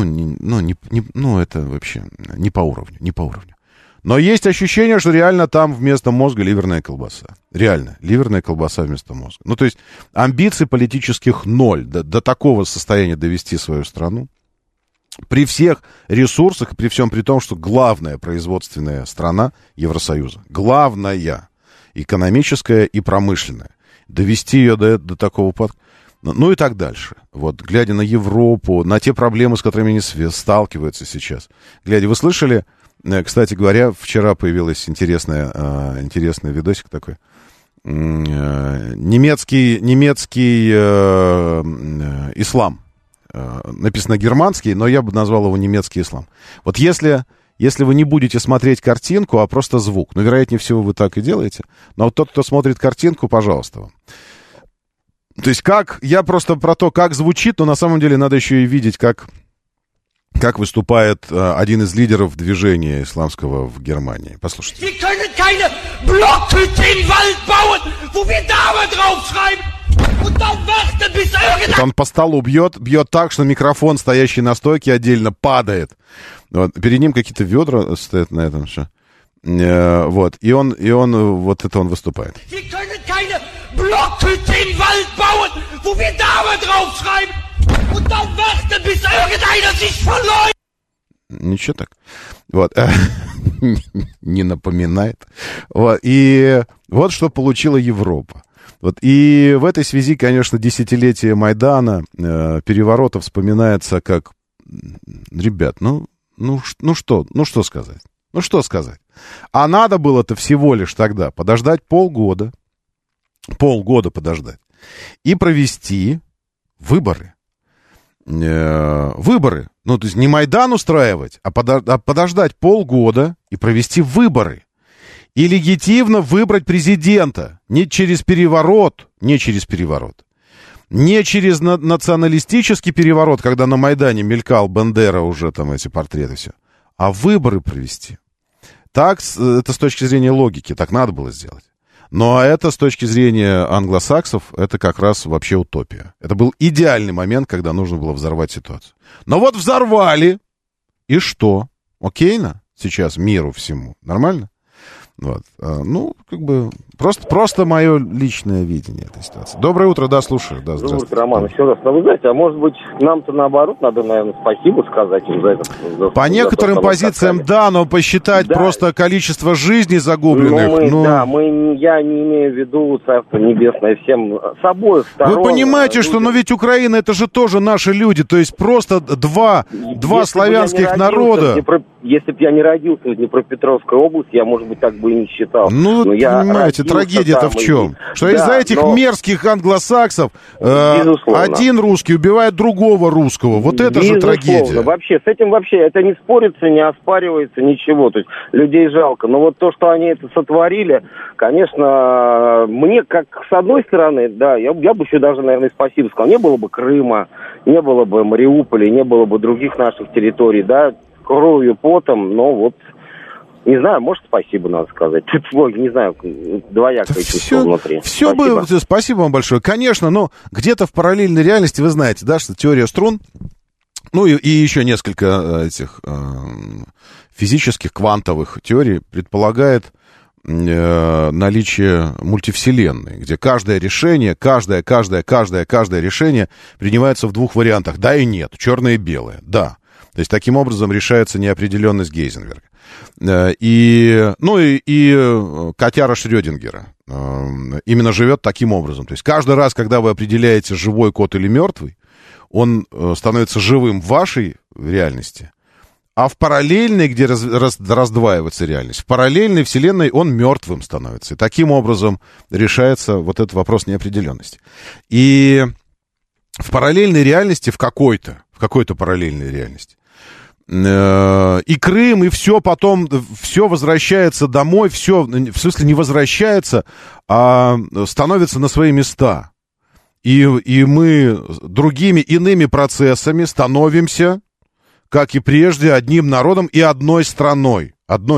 это вообще не по уровню. Но есть ощущение, что реально там вместо мозга ливерная колбаса. Реально, ливерная колбаса вместо мозга. То есть амбиций политических ноль. До такого состояния довести свою страну. При всех ресурсах, и при всем при том, что главная производственная страна Евросоюза. Главная. Экономическая и промышленная. Довести ее до такого упадка. И так дальше. Вот, глядя на Европу, на те проблемы, с которыми они сталкиваются сейчас. Вы слышали... Кстати говоря, вчера появился интересный видосик такой. Немецкий ислам. Написано германский, но я бы назвал его немецкий ислам. Вот если если вы не будете смотреть картинку, а просто звук. Ну, вероятнее всего, вы так и делаете. Но вот тот, кто смотрит картинку, пожалуйста вам. То есть я просто про то, как звучит, но на самом деле надо еще и видеть, как выступает один из лидеров движения исламского в Германии. Послушайте. Вот он по столу бьет так, что микрофон, стоящий на стойке, отдельно падает. Вот. Перед ним какие-то ведра стоят на этом все. Вот. И он вот это он выступает. Ничего так. Вот. Не напоминает. Вот. И вот что получила Европа. Вот. И в этой связи, конечно, десятилетие Майдана, переворота вспоминается как... Ребят, ну что сказать? Ну что сказать? А надо было-то всего лишь тогда подождать полгода подождать и провести выборы. Выборы. Ну, то есть не Майдан устраивать, а подождать полгода и провести выборы. И легитимно выбрать президента. Не через переворот, не через националистический переворот, когда на Майдане мелькал Бандера уже там эти портреты, все. А выборы провести. Так, это с точки зрения логики, так надо было сделать. Но это с точки зрения англосаксов, это как раз вообще утопия. Это был идеальный момент, когда нужно было взорвать ситуацию. Но вот взорвали, и что? Окейно сейчас миру всему. Нормально? Вот. Ну, как бы, просто мое личное видение этой ситуации. Доброе утро, да, слушаю. Да,
доброе утро, Роман, еще раз. Но вы знаете, а может быть, нам-то наоборот надо, наверное, спасибо сказать им за это.
По некоторым позициям, да, но посчитать просто количество жизней загубленных.
Я не имею в виду Царство Небесное всем с обоих сторон.
Вы понимаете, что, ведь Украина, это же тоже наши люди, то есть просто два славянских народа.
Если бы я не родился в Днепропетровской области, я, может быть, так бы и не считал.
Ну, понимаете, трагедия-то в чем? Что из-за этих мерзких англосаксов один русский убивает другого русского. Вот это же трагедия.
Вообще, с этим вообще это не спорится, не оспаривается, ничего. То есть людей жалко. Но вот то, что они это сотворили, конечно, мне, как с одной стороны, да, я бы еще даже, наверное, спасибо сказал. Не было бы Крыма, не было бы Мариуполя, не было бы других наших территорий, да, кровью, потом, но вот, не знаю, может, спасибо надо сказать. Тут, не знаю, двоякое чувство внутри.
Все было, спасибо вам большое. Конечно, но где-то в параллельной реальности, вы знаете, да, что теория струн, ну и еще несколько этих физических, квантовых теорий предполагает наличие мультивселенной, где каждое решение, каждое решение принимается в двух вариантах. Да и нет, черное и белое, да. То есть, таким образом решается неопределенность Гейзенберга. И котяра Шрёдингера именно живет таким образом. То есть, каждый раз, когда вы определяете, живой кот или мертвый, он становится живым в вашей реальности, а в параллельной, где раздваивается реальность, в параллельной вселенной он мертвым становится. И таким образом решается вот этот вопрос неопределенности. И в параллельной реальности, в какой-то параллельной реальности, и Крым, и все потом, все возвращается домой, все, в смысле, не возвращается, а становится на свои места. И мы другими иными процессами становимся, как и прежде, одним народом и одной страной.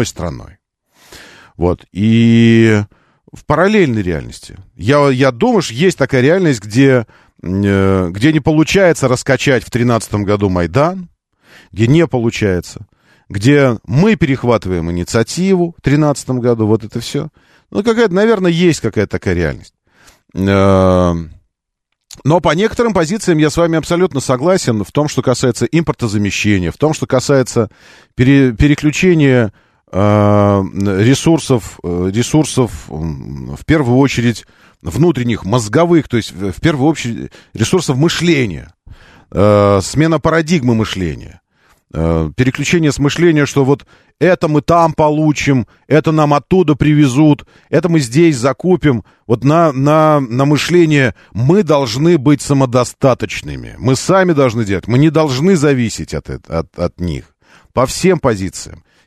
Вот. И в параллельной реальности. Я думаю, что есть такая реальность, где не получается раскачать в 2013 году Майдан, где не получается, где мы перехватываем инициативу в 2013 году, вот это все. Ну, наверное, есть какая-то такая реальность. Но по некоторым позициям я с вами абсолютно согласен в том, что касается импортозамещения, в том, что касается переключения ресурсов, в первую очередь, внутренних, мозговых, то есть, в первую очередь, ресурсов мышления, смена парадигмы мышления, переключение с мышления, что вот это мы там получим, это нам оттуда привезут, это мы здесь закупим, вот на мышление мы должны быть самодостаточными, мы сами должны делать, мы не должны зависеть от них по всем позициям.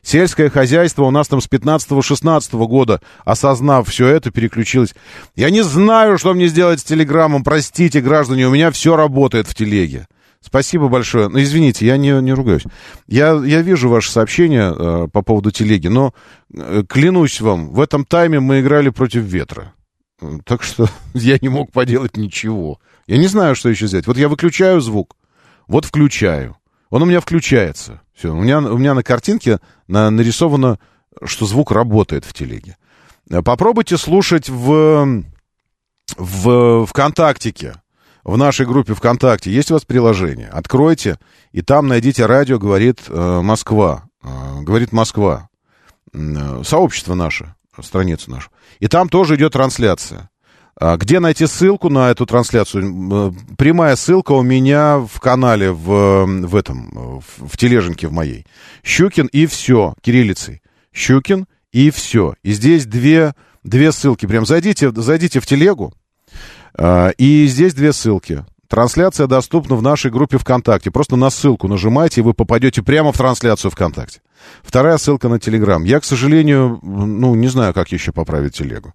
Сельское хозяйство у нас там с 15-16 года, осознав все это, переключилось. Я не знаю, что мне сделать с телеграммом, простите, граждане, у меня все работает в телеге. Спасибо большое. Ну, извините, я не ругаюсь. Я вижу ваши сообщения по поводу телеги, но клянусь вам, в этом тайме мы играли против ветра. Так что я не мог поделать ничего. Я не знаю, что еще сделать. Вот я выключаю звук, вот включаю. Он у меня включается. Все. У меня на картинке нарисовано, что звук работает в телеге. Попробуйте слушать в ВКонтактике. В нашей группе ВКонтакте есть у вас приложение. Откройте, и там найдите «Радио говорит Москва». «Говорит Москва». Сообщество наше, страницу нашу. И там тоже идет трансляция. Где найти ссылку на эту трансляцию? Прямая ссылка у меня в канале, в тележеньке в моей. Щукин и все, кириллицей. Щукин и все. И здесь две ссылки. Прям зайдите в телегу. И здесь две ссылки. Трансляция доступна в нашей группе ВКонтакте. Просто на ссылку нажимайте, и вы попадете прямо в трансляцию ВКонтакте. Вторая ссылка на Телеграм. Я, к сожалению, не знаю, как еще поправить телегу.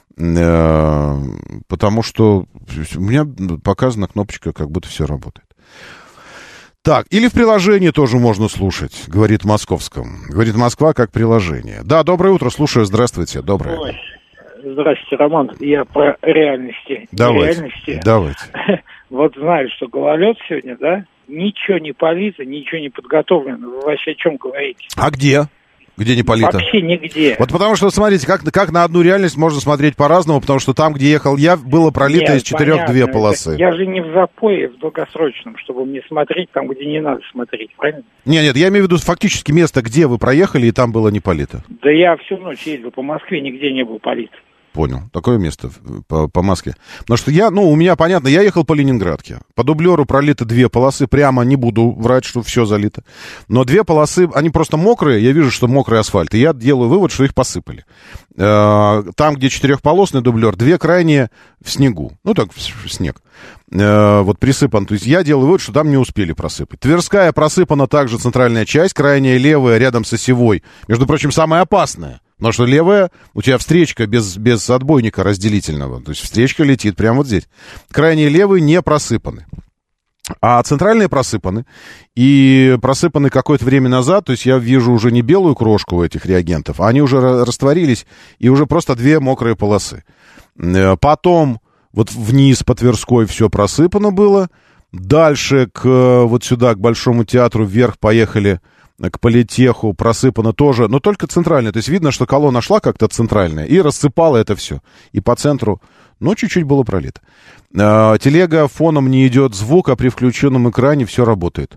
Потому что у меня показана кнопочка, как будто все работает. Так, или в приложении тоже можно слушать, говорит Московском. Говорит Москва как приложение. Да, доброе утро, слушаю, здравствуйте, доброе.
Ой, здравствуйте, Роман, я по реальности.
Давайте.
Вот знаю, что гололед сегодня, да? Ничего не полито, ничего не подготовлено. Вы вообще о чем говорите?
А где? Где не полито?
Вообще нигде.
Вот потому что, смотрите, как на одну реальность можно смотреть по-разному, потому что там, где ехал я, было пролито из 4 2 полосы.
Я же не в запое, в долгосрочном, чтобы мне смотреть там, где не надо смотреть, правильно?
Нет, я имею в виду фактически место, где вы проехали, и там было не полито.
Да я всю ночь ездил по Москве, нигде не был полито.
Понял. Такое место по Москве. Потому что у меня, понятно, я ехал по Ленинградке. По дублеру пролито 2 полосы. Прямо не буду врать, что все залито. Но 2 полосы, они просто мокрые. Я вижу, что мокрый асфальт. И я делаю вывод, что их посыпали. Там, где 4-полосный дублер, 2 крайние в снегу. Снег. Вот присыпан. То есть я делаю вывод, что там не успели просыпать. Тверская просыпана также центральная часть. Крайняя левая рядом с осевой. Между прочим, самая опасная. Потому что левая, у тебя встречка без отбойника разделительного. То есть встречка летит прямо вот здесь. Крайние левые не просыпаны. А центральные просыпаны. И просыпаны какое-то время назад. То есть я вижу уже не белую крошку у этих реагентов, а они уже растворились. И уже просто 2 мокрые полосы. Потом вот вниз по Тверской все просыпано было. Дальше вот сюда, к Большому театру, вверх поехали... К Политеху просыпано тоже, но только центральная. То есть видно, что колонна шла как-то центральная и рассыпала это все. И по центру, чуть-чуть было пролито. Телега, фоном не идет звук, а при включенном экране все работает.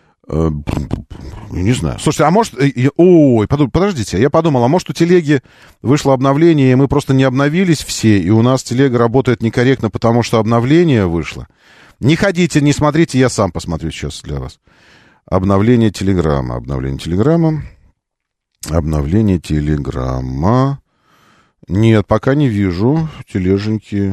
Не знаю. Слушайте, а может... подождите, я подумал, а может у телеги вышло обновление, и мы просто не обновились все, и у нас телега работает некорректно, потому что обновление вышло? Не ходите, не смотрите, я сам посмотрю сейчас для вас. Обновление Телеграма. Нет, пока не вижу. Тележеньки.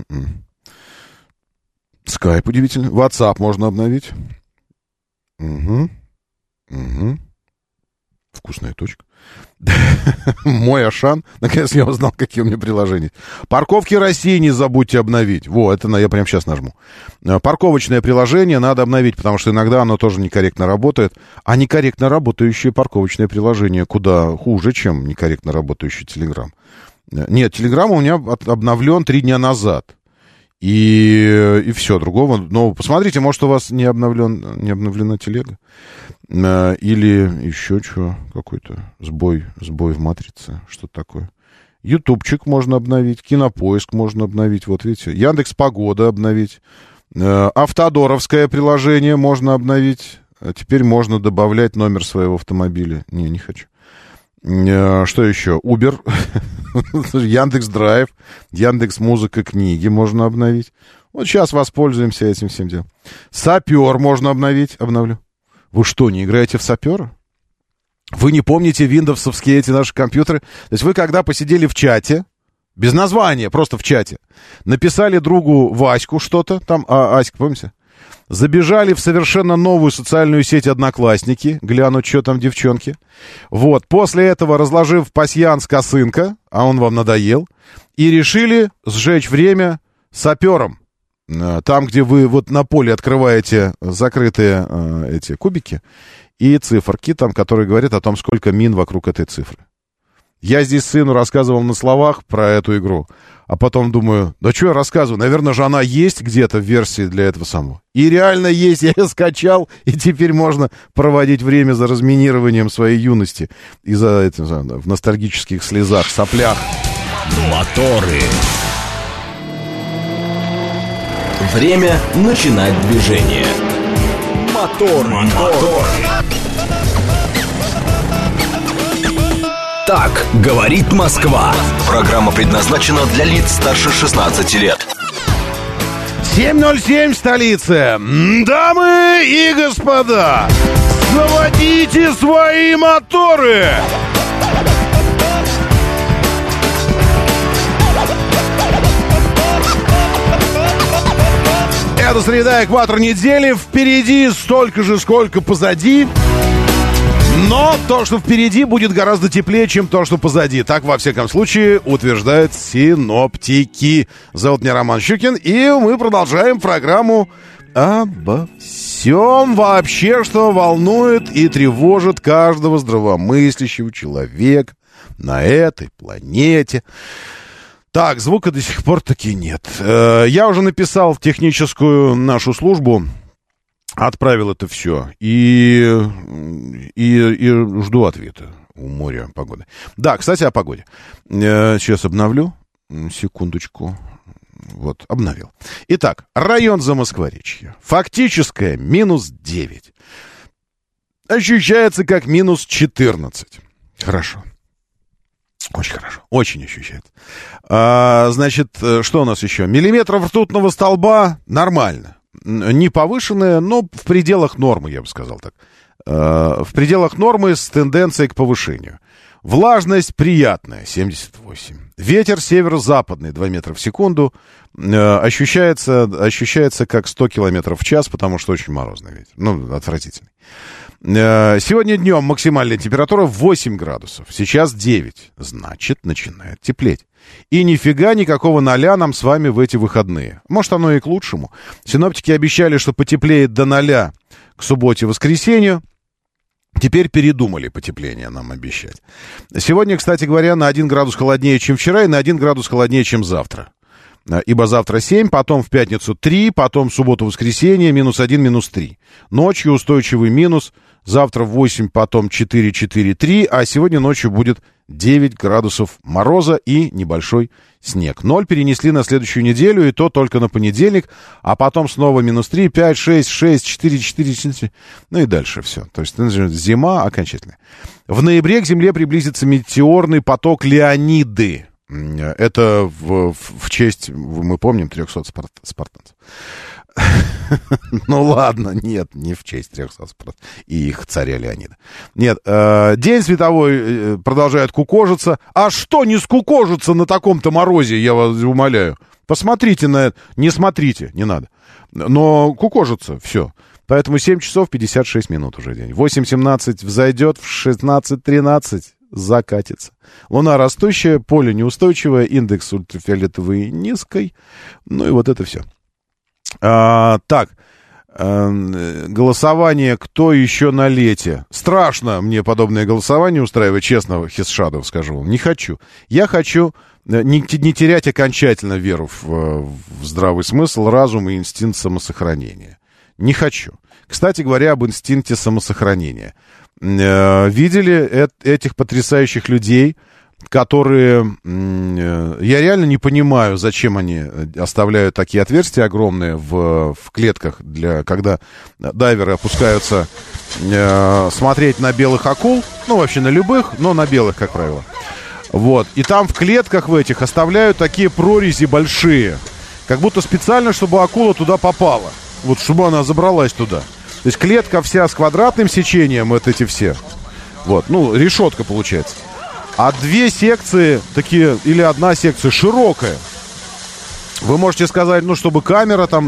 Скайп удивительно. WhatsApp можно обновить. Угу. Вкусная точка. Мой Ашан. Наконец я узнал, какие у меня приложения. Парковки России не забудьте обновить. Это я прямо сейчас нажму. Парковочное приложение надо обновить, потому что иногда оно тоже некорректно работает. А некорректно работающее парковочное приложение куда хуже, чем некорректно работающий Телеграм. Нет, Телеграм у меня обновлен 3 дня назад. И все, другого. Но посмотрите, может, у вас не обновлена телега. Или еще что, какой-то сбой в матрице, что-то такое. Ютубчик можно обновить, Кинопоиск можно обновить, вот видите. Яндекс.Погода обновить. Автодоровское приложение можно обновить. А теперь можно добавлять номер своего автомобиля. Не хочу. Что еще? Uber, Яндекс.Драйв, Яндекс.Музыка, книги можно обновить. Вот сейчас воспользуемся этим всем делом. Сапер можно обновить. Обновлю. Вы что, не играете в сапера? Вы не помните виндовсовские эти наши компьютеры? То есть вы когда посидели в чате, без названия, просто в чате, написали другу Ваську что-то, там, Аська, помните? Забежали в совершенно новую социальную сеть «Одноклассники», глянуть, что там девчонки. Вот, после этого, разложив пасьянс косынка, а он вам надоел, и решили сжечь время сапером. Там, где вы вот на поле открываете закрытые эти кубики и циферки, там, которые говорят о том, сколько мин вокруг этой цифры. Я здесь сыну рассказывал на словах про эту игру, а потом думаю, да что я рассказываю, наверное же она есть где-то в версии для этого самого. И реально есть, я ее скачал, и теперь можно проводить время за разминированием своей юности и за этим, в ностальгических слезах, соплях.
Моторы. Время начинать движение. Мотор. Так говорит Москва. Программа предназначена для лиц старше 16 лет.
7:07 в столице. Дамы и господа, заводите свои моторы! Это среда, экватор недели. Впереди столько же, сколько позади. Но то, что впереди, будет гораздо теплее, чем то, что позади. Так, во всяком случае, утверждают синоптики. Зовут меня Роман Щукин, и мы продолжаем программу обо всем вообще, что волнует и тревожит каждого здравомыслящего человека на этой планете. Так, звука до сих пор таки нет. Я уже написал в техническую нашу службу, отправил это все и жду ответа у моря погоды. Да, кстати, о погоде. Сейчас обновлю. Секундочку. Вот, обновил. Итак, район Замоскворечья. Фактическое минус 9. Ощущается как минус 14. Хорошо. Очень хорошо. Очень ощущается. Значит, что у нас еще? Миллиметров ртутного столба нормально. Не повышенная, но в пределах нормы, я бы сказал так. В пределах нормы с тенденцией к повышению. Влажность приятная, 78. Ветер северо-западный, 2 метра в секунду. Ощущается как 100 километров в час, потому что очень морозный ветер. Ну, отвратительный. Сегодня днем максимальная температура 8 градусов. Сейчас 9. Значит, начинает теплеть. И нифига никакого 0 нам с вами в эти выходные. Может, оно и к лучшему. Синоптики обещали, что потеплеет до 0 к субботе-воскресенью. Теперь передумали потепление нам обещать. Сегодня, кстати говоря, на 1 градус холоднее, чем вчера, и на 1 градус холоднее, чем завтра. Ибо завтра 7, потом в пятницу 3, потом в субботу-воскресенье минус 1, минус 3. Ночью устойчивый минус, завтра 8, потом 4, 4, 3, а сегодня ночью будет 9 градусов мороза и небольшой снег. 0 перенесли на следующую неделю, и то только на понедельник, а потом снова минус 3, 5, 6, 6, 4, 4, 4, ну и дальше все. То есть зима окончательная. В ноябре к Земле приблизится метеорный поток Леониды. Это в честь, мы помним, 300 спартанцев. Ну ладно, нет, не в честь 300 спартанцев и их царя Леонида. Нет, день световой продолжает кукожиться. А что не скукожится на таком-то морозе, я вас умоляю? Посмотрите на это. Не смотрите, не надо. Но кукожится, все. Поэтому 7 часов 56 минут уже день. 8:17 взойдет, в 16:13 закатится. Луна растущая, поле неустойчивое, индекс ультрафиолетовый низкий. Ну и вот это все. Так, голосование «Кто еще на лете?» Страшно мне подобное голосование устраивать, честно, Хисшадов, скажу вам. Не хочу. Я хочу не терять окончательно веру в здравый смысл, разум и инстинкт самосохранения. Не хочу. Кстати говоря, об инстинкте самосохранения. Видели этих потрясающих людей, которые... Я реально не понимаю, зачем они оставляют такие отверстия огромные в клетках, когда дайверы опускаются смотреть на белых акул, ну, вообще на любых, но на белых, как правило. Вот. И там в клетках в этих оставляют такие прорези большие, как будто специально, чтобы акула туда попала. Вот, чтобы она забралась туда. То есть клетка вся с квадратным сечением, вот эти все. Вот, ну, решетка получается. А 2 секции такие, или 1 секция широкая. Вы можете сказать, ну, чтобы камера там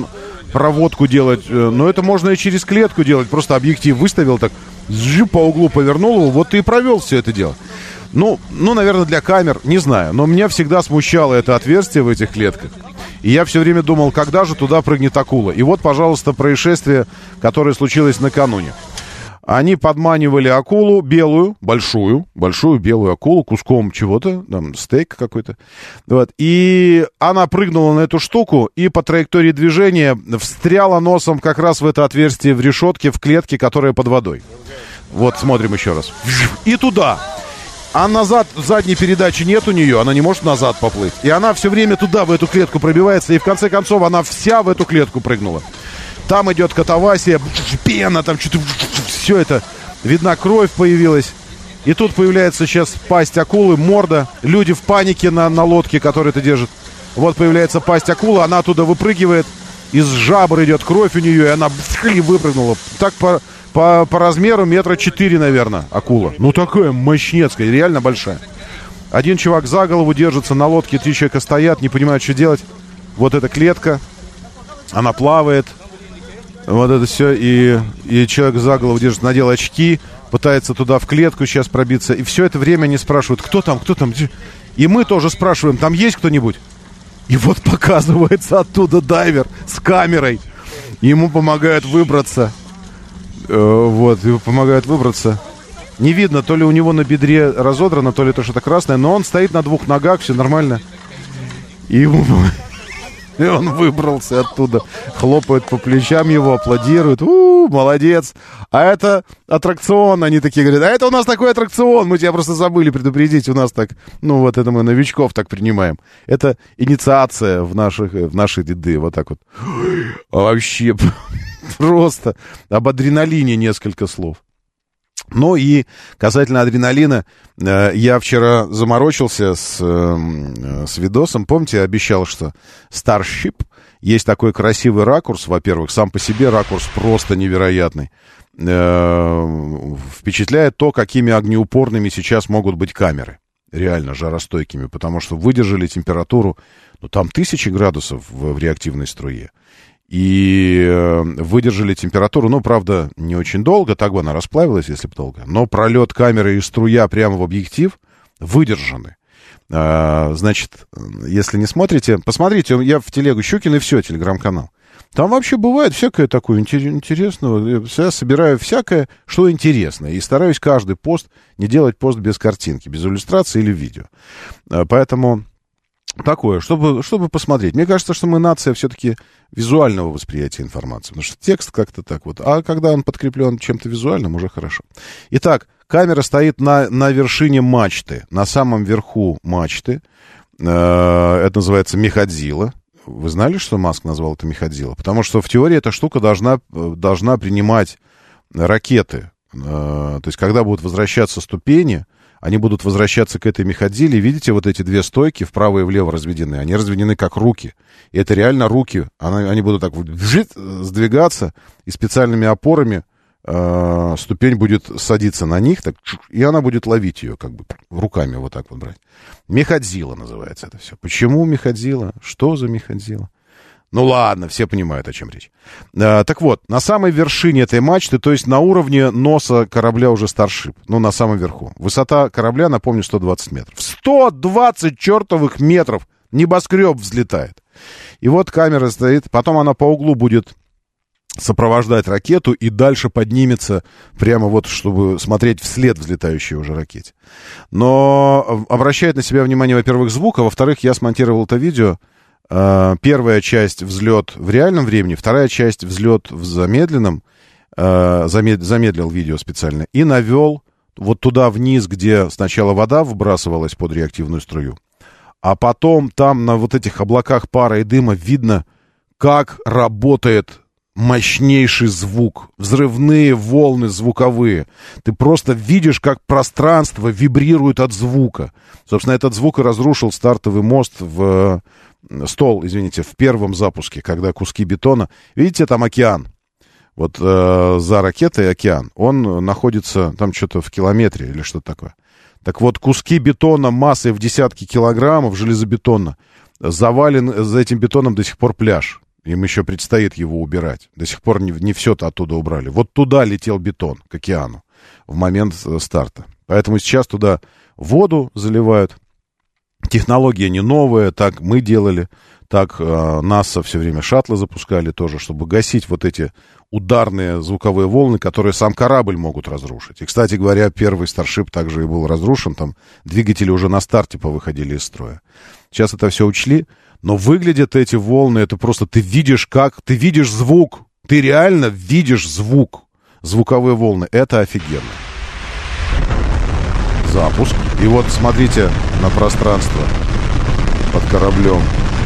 проводку делать, но это можно и через клетку делать. Просто объектив выставил так, по углу повернул его, вот ты и провел все это дело. Ну, наверное, для камер, не знаю. Но меня всегда смущало это отверстие в этих клетках. И я все время думал, когда же туда прыгнет акула. И вот, пожалуйста, происшествие, которое случилось накануне. Они подманивали акулу белую, большую белую акулу, куском чего-то, там, стейк какой-то. Вот. И она прыгнула на эту штуку и по траектории движения встряла носом как раз в это отверстие в решетке, в клетке, которая под водой. Вот, смотрим еще раз. И туда. А назад, задней передачи нет у нее, она не может назад поплыть. И она все время туда, в эту клетку пробивается, и в конце концов она вся в эту клетку прыгнула. Там идет катавасия, пена, там что-то, все это, видна кровь появилась. И тут появляется сейчас пасть акулы, морда, люди в панике на лодке, которая это держит. Вот появляется пасть акулы, она оттуда выпрыгивает, из жабр идет кровь у нее, и она выпрыгнула. Так по размеру 4 метра, наверное, акула. Ну, такая мощнецкая, реально большая. Один чувак за голову держится на лодке, 3 человека стоят, не понимают, что делать. Вот эта клетка, она плавает. Вот это все, и человек за голову держит, надел очки, пытается туда в клетку сейчас пробиться. И все это время они спрашивают, кто там. И мы тоже спрашиваем, там есть кто-нибудь? И вот показывается оттуда дайвер с камерой. Ему помогают выбраться. Не видно, то ли у него на бедре разодрано, то ли то что-то красное, но он стоит на 2 ногах, все нормально. И он выбрался оттуда. Хлопают по плечам его, аплодируют. Молодец. А это аттракцион. Они такие говорят, а это у нас такой аттракцион. Мы тебя просто забыли предупредить. У нас так, это мы новичков так принимаем. Это инициация в наши ряды. Вот так вот. Вообще просто об адреналине несколько слов. Ну и касательно адреналина, я вчера заморочился с видосом. Помните, я обещал, что Starship, есть такой красивый ракурс, во-первых, сам по себе ракурс просто невероятный. Впечатляет то, какими огнеупорными сейчас могут быть камеры. Реально жаростойкими, потому что выдержали температуру, там 1000 градусов в реактивной струе. И выдержали температуру, правда, не очень долго, так бы она расплавилась, если бы долго. Но пролет камеры и струя прямо в объектив выдержаны. Значит, если не смотрите, посмотрите, я в телегу Щукин и все, телеграм-канал. Там вообще бывает всякое такое интересного. Я собираю всякое, что интересно. И стараюсь каждый пост не делать пост без картинки, без иллюстрации или видео. Поэтому... Такое, чтобы посмотреть. Мне кажется, что мы нация все-таки визуального восприятия информации. Потому что текст как-то так вот. А когда он подкреплен чем-то визуальным, уже хорошо. Итак, камера стоит на вершине мачты. На самом верху мачты. Это называется мехадзила. Вы знали, что Маск назвал это мехадзила? Потому что в теории эта штука должна принимать ракеты. То есть, когда будут возвращаться ступени... Они будут возвращаться к этой мехадзиле. Видите, вот эти 2 стойки вправо и влево разведены. Они разведены как руки. И это реально руки. Они будут так вот сдвигаться. И специальными опорами ступень будет садиться на них. Так, и она будет ловить ее как бы руками вот так вот брать. Мехадзила называется это все. Почему мехадзила? Что за мехадзила? Ну ладно, все понимают, о чем речь. Так вот, на самой вершине этой мачты, то есть на уровне носа корабля уже Starship, на самом верху. Высота корабля, напомню, 120 метров. 120 чертовых метров! Небоскреб взлетает. И вот камера стоит, потом она по углу будет сопровождать ракету и дальше поднимется прямо вот, чтобы смотреть вслед взлетающей уже ракете. Но обращает на себя внимание, во-первых, звук, а во-вторых, я смонтировал это видео. Первая часть взлет в реальном времени, вторая часть взлет в замедленном, замедлил видео специально и навел вот туда вниз, где сначала вода выбрасывалась под реактивную струю, а потом там на вот этих облаках пара и дыма видно, как работает мощнейший звук, взрывные волны звуковые. Ты просто видишь, как пространство вибрирует от звука. Собственно, этот звук и разрушил стартовый мост в первом запуске, когда куски бетона... Видите, там океан. Вот за ракетой океан. Он находится там что-то в километре или что-то такое. Так вот, куски бетона массой в десятки килограммов железобетона завален, за этим бетоном до сих пор пляж. Им еще предстоит его убирать. До сих пор не все-то оттуда убрали. Вот туда летел бетон, к океану, в момент старта. Поэтому сейчас туда воду заливают. Технология не новая, так мы делали. Так НАСА все время шаттлы запускали тоже, чтобы гасить вот эти ударные звуковые волны, которые сам корабль могут разрушить. И, кстати говоря, первый Старшип также и был разрушен. Там двигатели уже на старте повыходили из строя. Сейчас это все учли. Но выглядят эти волны, это просто ты видишь звук. Ты реально видишь звук. Звуковые волны. Это офигенно. Запуск. И вот смотрите на пространство под кораблем.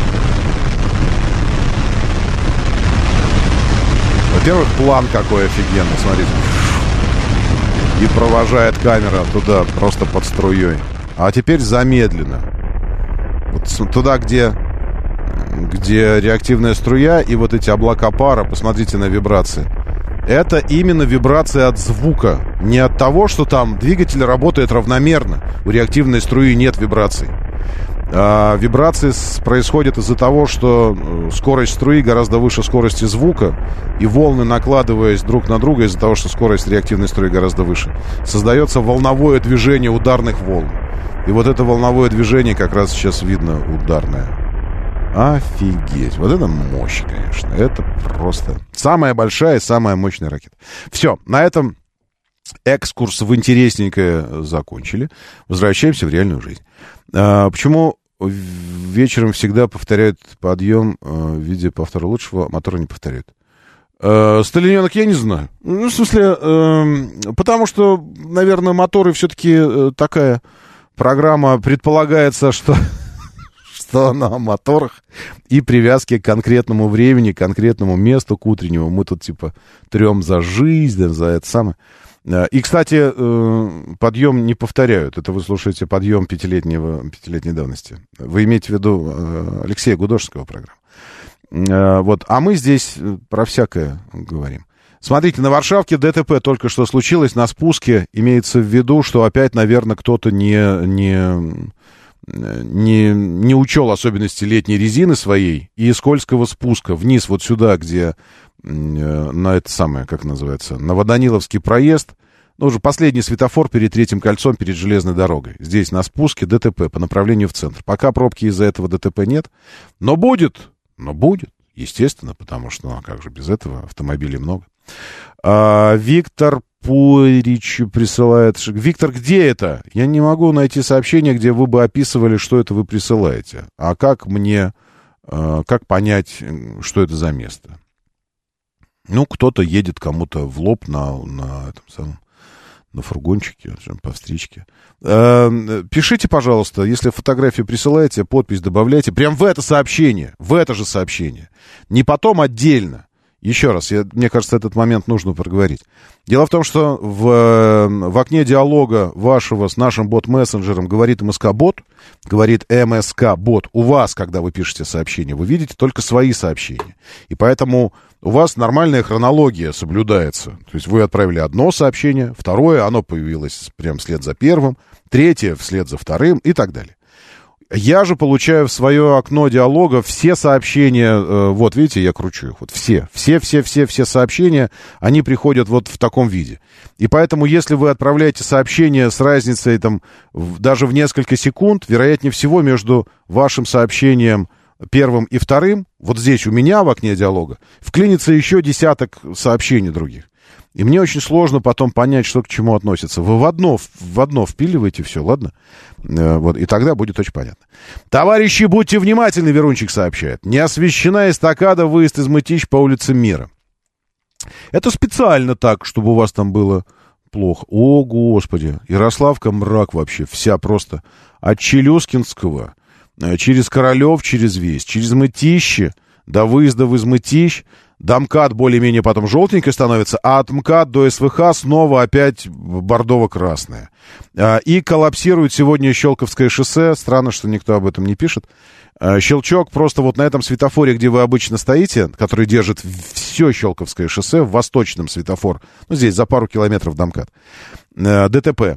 Во-первых, план какой офигенный, смотрите. И провожает камера туда, просто под струей. А теперь замедленно. Вот туда, где реактивная струя и вот эти облака пара, посмотрите на вибрации. Это именно вибрации от звука. Не от того, что там двигатель работает равномерно. У реактивной струи нет вибраций. Вибрации происходят из-за того, что скорость струи гораздо выше скорости звука, и волны, накладываясь друг на друга из-за того, что скорость реактивной струи гораздо выше, создается волновое движение ударных волн. И вот это волновое движение как раз сейчас видно ударное. Офигеть. Вот это мощь, конечно. Это просто самая большая и самая мощная ракета. Все, на этом экскурс в интересненькое закончили. Возвращаемся в реальную жизнь. Почему вечером всегда повторяют подъем в виде повтора лучшего, мотора не повторяют? Сталиненок, я не знаю. Ну, в смысле, потому что, наверное, моторы все-таки такая программа, предполагается, что на моторах и привязки к конкретному времени, к конкретному месту, к утреннему. Мы тут типа трем за жизнь, за это самое. И, кстати, подъем не повторяют. Это вы слушаете подъем пятилетней давности. Вы имеете в виду Алексея Гудошского программу. Вот. А мы здесь про всякое говорим. Смотрите, на Варшавке ДТП только что случилось на спуске. Имеется в виду, что опять, наверное, кто-то не учел особенности летней резины своей и скользкого спуска вниз вот сюда, где на это самое, как называется, на Водониловский проезд, ну, уже последний светофор перед третьим кольцом, перед железной дорогой. Здесь на спуске ДТП по направлению в центр. Пока пробки из-за этого ДТП нет, но будет, естественно, потому что, ну, а как же без этого, автомобилей много. Виктор Пурич присылает... Виктор, где это? Я не могу найти сообщение, где вы бы описывали, что это вы присылаете. А как понять, что это за место? Ну, кто-то едет кому-то в лоб на фургончике, по встречке. Пишите, пожалуйста, если фотографию присылаете, подпись добавляйте. Прям в это же сообщение. Не потом отдельно. Еще раз, мне кажется, этот момент нужно проговорить. Дело в том, что в окне диалога вашего с нашим бот-мессенджером говорит МСК-бот, говорит МСК-бот. У вас, когда вы пишете сообщение, вы видите только свои сообщения. И поэтому у вас нормальная хронология соблюдается. То есть вы отправили одно сообщение, второе, оно появилось прямо вслед за первым, третье вслед за вторым и так далее. Я же получаю в свое окно диалога все сообщения, вот видите, я кручу их, вот все сообщения, они приходят вот в таком виде. И поэтому, если вы отправляете сообщение с разницей там, даже в несколько секунд, вероятнее всего, между вашим сообщением первым и вторым, вот здесь у меня в окне диалога, вклинится еще десяток сообщений других. И мне очень сложно потом понять, что к чему относится. Вы в одно впиливаете все, ладно? Вот, и тогда будет очень понятно. Товарищи, будьте внимательны, Верунчик сообщает. Не освещена эстакада, выезд из Мытищ по улице Мира. Это специально так, чтобы у вас там было плохо. О, Господи, Ярославка мрак вообще, вся просто. От Челюскинского, через Королев, через Весть, через Мытищи, до выезда в Измытищ. До МКАД более-менее потом желтенькое становится, а от МКАД до СВХ снова опять бордово-красное. И коллапсирует сегодня Щелковское шоссе. Странно, что никто об этом не пишет. Щелчок просто вот на этом светофоре, где вы обычно стоите, который держит все Щелковское шоссе, в восточном светофор, ну, здесь за пару километров до МКАД, ДТП.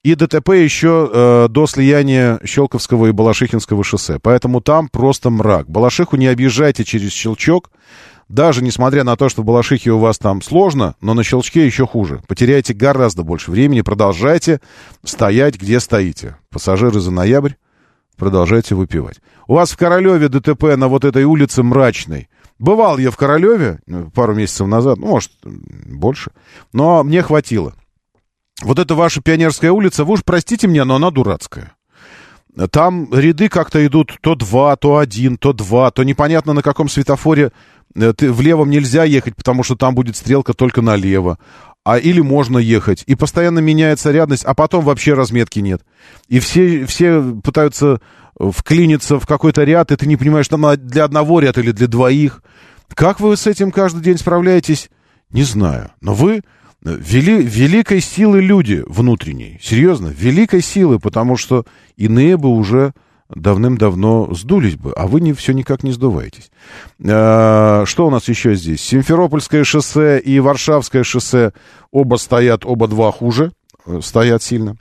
И ДТП еще до слияния Щелковского и Балашихинского шоссе. Поэтому там просто мрак. Балашиху не объезжайте через Щелчок. Даже несмотря на то, что в Балашихе у вас там сложно, но на Щелчке еще хуже. Потеряете гораздо больше времени. Продолжайте стоять, где стоите. Пассажиры за ноябрь, продолжайте выпивать. У вас в Королеве ДТП на вот этой улице Мрачной. Бывал я в Королеве пару месяцев назад, ну, может, больше. Но мне хватило. Вот это ваша Пионерская улица, вы уж простите меня, но она дурацкая. Там ряды как-то идут то 2, то 1, то 2, то непонятно на каком светофоре в левом нельзя ехать, потому что там будет стрелка только налево. Или можно ехать. И постоянно меняется рядность, а потом вообще разметки нет. И все пытаются вклиниться в какой-то ряд, и ты не понимаешь, там для одного ряда или для двоих. Как вы с этим каждый день справляетесь? Не знаю. Но вы великой силы люди внутренней. Серьезно, великой силы, потому что иные бы уже давным-давно сдулись бы, а вы все никак не сдуваетесь. Что у нас еще здесь? Симферопольское шоссе и Варшавское шоссе оба стоят, оба два хуже, стоят сильно.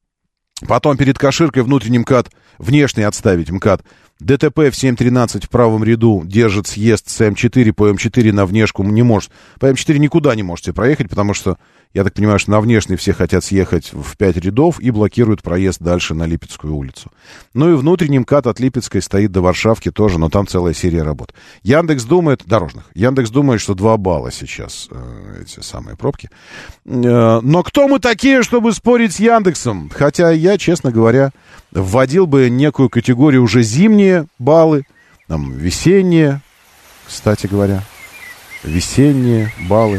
Потом перед Каширкой внутренний МКАД, внешний отставить МКАД. ДТП в 7.13 в правом ряду держит съезд с М4 по М4 на внешку не может. По М4 никуда не можете проехать, потому что, я так понимаю, что на внешний все хотят съехать в 5 рядов и блокируют проезд дальше на Липецкую улицу. Ну и внутренний МКАД от Липецкой стоит до Варшавки тоже, но там целая серия работ. Яндекс думает, Яндекс думает, что 2 балла сейчас эти самые пробки. Но кто мы такие, чтобы спорить с Яндексом? Хотя я, честно говоря, вводил бы некую категорию уже зимние баллы, там, весенние, кстати говоря, весенние баллы,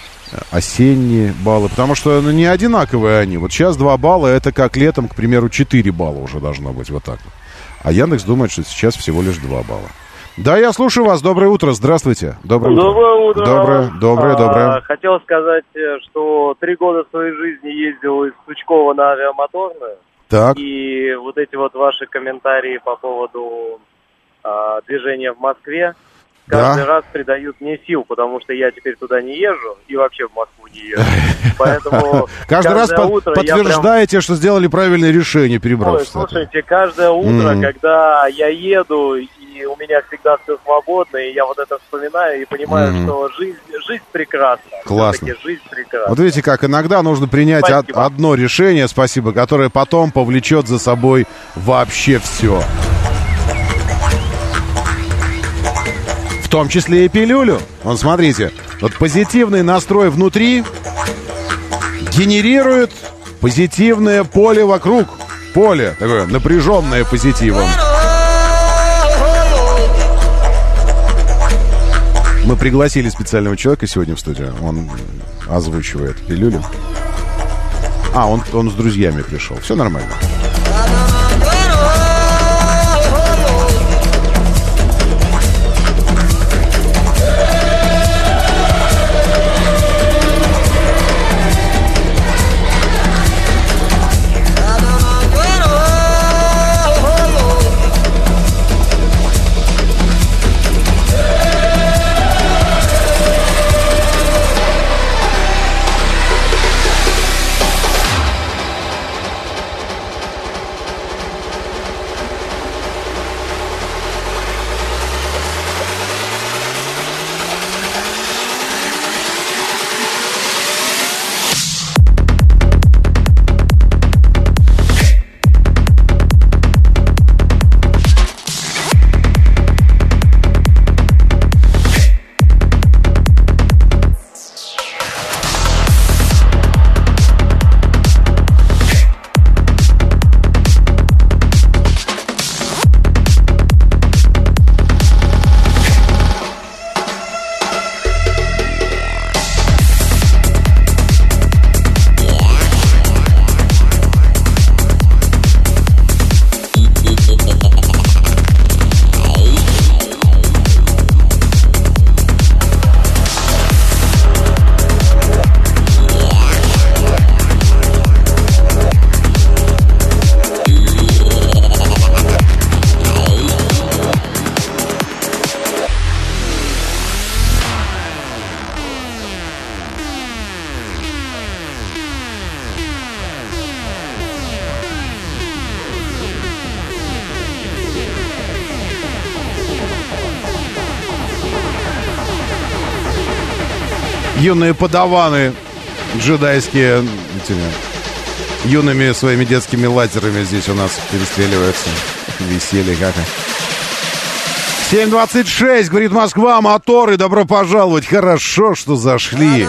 осенние баллы, потому что не одинаковые они. Вот сейчас 2 балла, это как летом, к примеру, 4 балла уже должно быть, вот так вот. А Яндекс думает, что сейчас всего лишь 2 балла. Да, я слушаю вас. Доброе утро. Здравствуйте. Доброе утро. Доброе.
Хотел сказать, что 3 года своей жизни ездил из Сучкова на Авиамоторную.
Так.
И вот эти вот ваши комментарии по поводу движения в Москве каждый раз придают мне сил, потому что я теперь туда не езжу и вообще в Москву не езжу. Поэтому
каждый раз подтверждаете, что сделали правильное решение, перебравшись.
Слушайте, каждое утро, когда я еду, и у меня всегда все свободно, и я вот это вспоминаю и понимаю, что жизнь прекрасна.
Классно.
Жизнь прекрасна.
Вот видите, как иногда нужно принять одно решение, которое потом повлечет за собой вообще все. В том числе и пилюлю. Вот смотрите, вот позитивный настрой внутри генерирует позитивное поле вокруг. Поле такое напряженное позитивом. Мы пригласили специального человека сегодня в студию. Он озвучивает пилюлю. Он с друзьями пришел. Все нормально. юные подаваны джедайские этими юными своими детскими лазерами здесь у нас перестреливаются. Веселье какое. 7:26, говорит Москва, моторы, добро пожаловать. Хорошо, что зашли.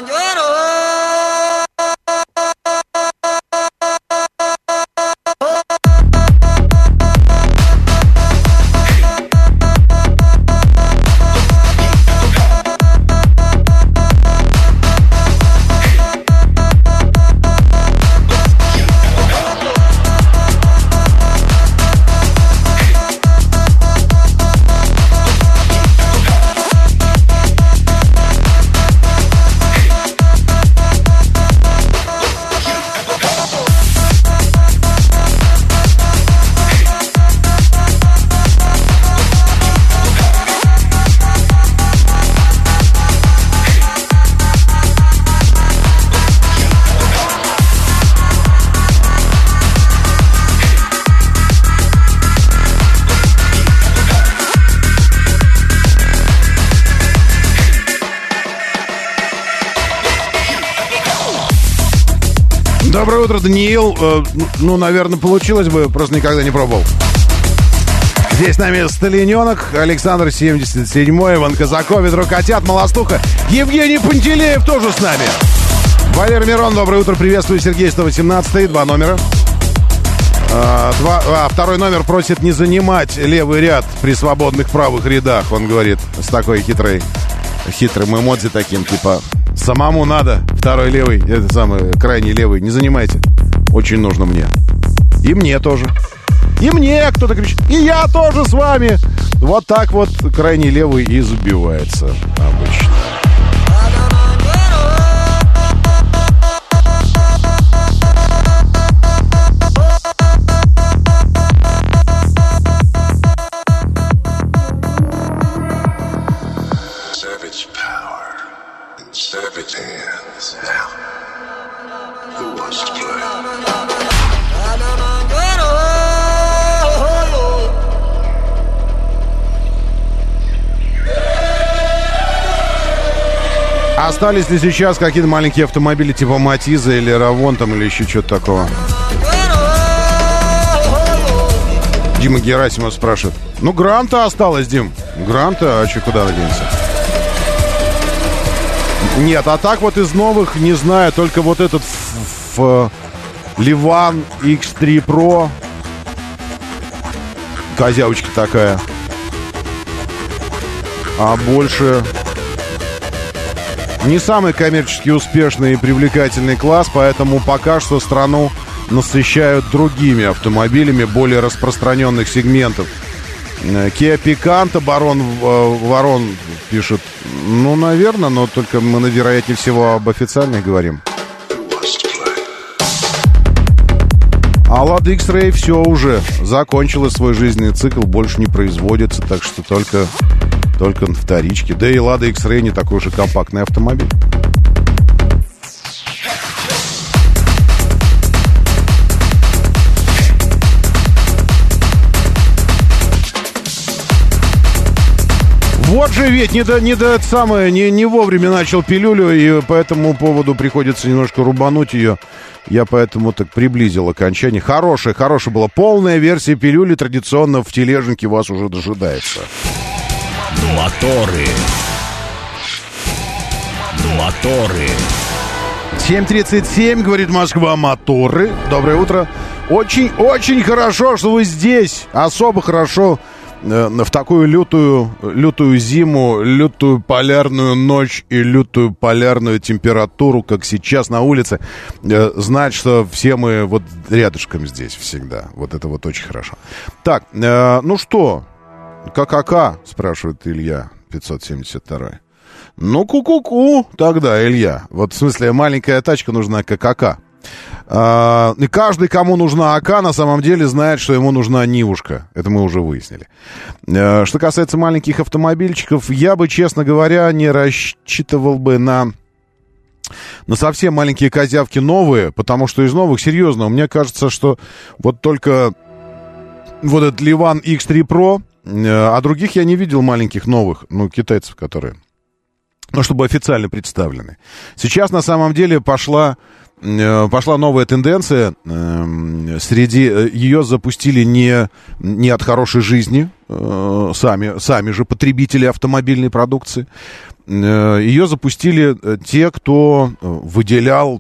Доброе утро, Даниил. Ну, наверное, получилось бы, просто никогда не пробовал. Здесь с нами Сталиненок, Александр 77-й, Иван Казаков, Ветру Котят, Молостуха, Евгений Пантелеев тоже с нами. Валерий Мирон, доброе утро, приветствую, Сергей 118-й, 2 номера. Второй номер просит не занимать левый ряд при свободных правых рядах, он говорит, с такой хитрым эмодзи таким, типа... Самому надо, второй левый, это самый крайний левый, не занимайте. Очень нужно мне. И мне тоже. И мне кто-то кричит. И я тоже с вами. Вот так вот крайний левый и забивается обычно. Остались ли сейчас какие-то маленькие автомобили типа Матиза или Равон там или еще что-то такого? Дима Герасимов спрашивает. Ну, Гранта осталось, Дим. Гранта, а что, куда она денется? Нет, а так вот из новых, не знаю, только вот этот Ливан X3 Pro. Козявочка такая. А больше... Не самый коммерчески успешный и привлекательный класс, поэтому пока что страну насыщают другими автомобилями более распространенных сегментов. Kia Picanto, Барон Ворон пишет. Ну, наверное, но только мы, вероятнее всего, об официальных говорим. А Lada X-Ray все уже закончила свой жизненный цикл, больше не производится, так что только на вторичке. Да и Lada X-Ray не такой уж и компактный автомобиль. Вот же ведь не вовремя начал пилюлю, и по этому поводу приходится немножко рубануть ее. Я поэтому так приблизил окончание. Хорошая была полная версия пилюли, традиционно в тележнике вас уже дожидается.
Моторы.
7:37, говорит Москва, моторы. Доброе утро. Очень хорошо, что вы здесь. Особо хорошо в такую лютую зиму, лютую полярную ночь и лютую полярную температуру, как сейчас на улице, знать, что все мы вот рядышком здесь всегда. Вот это вот очень хорошо. Так, ну что, ККК, спрашивает Илья 572. Ну, ку-ку-ку, тогда, Илья. Вот в смысле, маленькая тачка нужна ККК. И каждый, кому нужна АК, на самом деле знает, что ему нужна Нивушка. Это мы уже выяснили. Что касается маленьких автомобильчиков, я бы, честно говоря, не рассчитывал бы на совсем маленькие козявки новые, потому что из новых, серьезно, мне кажется, что вот только вот этот Ливан X3 Pro, а других я не видел маленьких новых, ну, китайцев, которые... ну, чтобы официально представлены. Сейчас, на самом деле, пошла новая тенденция. Ее запустили не от хорошей жизни, сами же потребители автомобильной продукции. Ее запустили те, кто выделял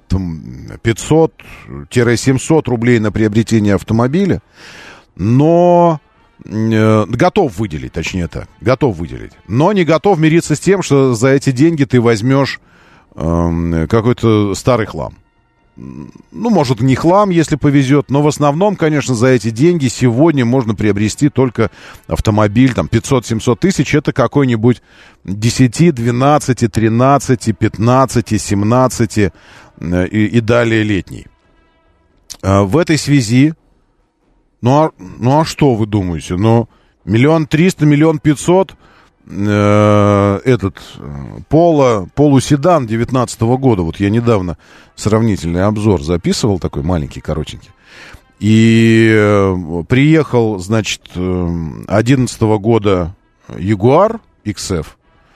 500-700 рублей на приобретение автомобиля, но готов выделить, точнее так, готов выделить, но не готов мириться с тем, что за эти деньги ты возьмешь какой-то старый хлам. Ну, может, не хлам, если повезет, но в основном, конечно, за эти деньги сегодня можно приобрести только автомобиль, там, 500-700 тысяч, это какой-нибудь 10, 12, 13, 15, 17 и далее летний. В этой связи, ну а что вы думаете? Ну, 1 300 000, 1 500 000 полуседан 19-го года. Вот я недавно сравнительный обзор записывал, такой маленький, коротенький. И приехал, значит, 11-го года Jaguar XF.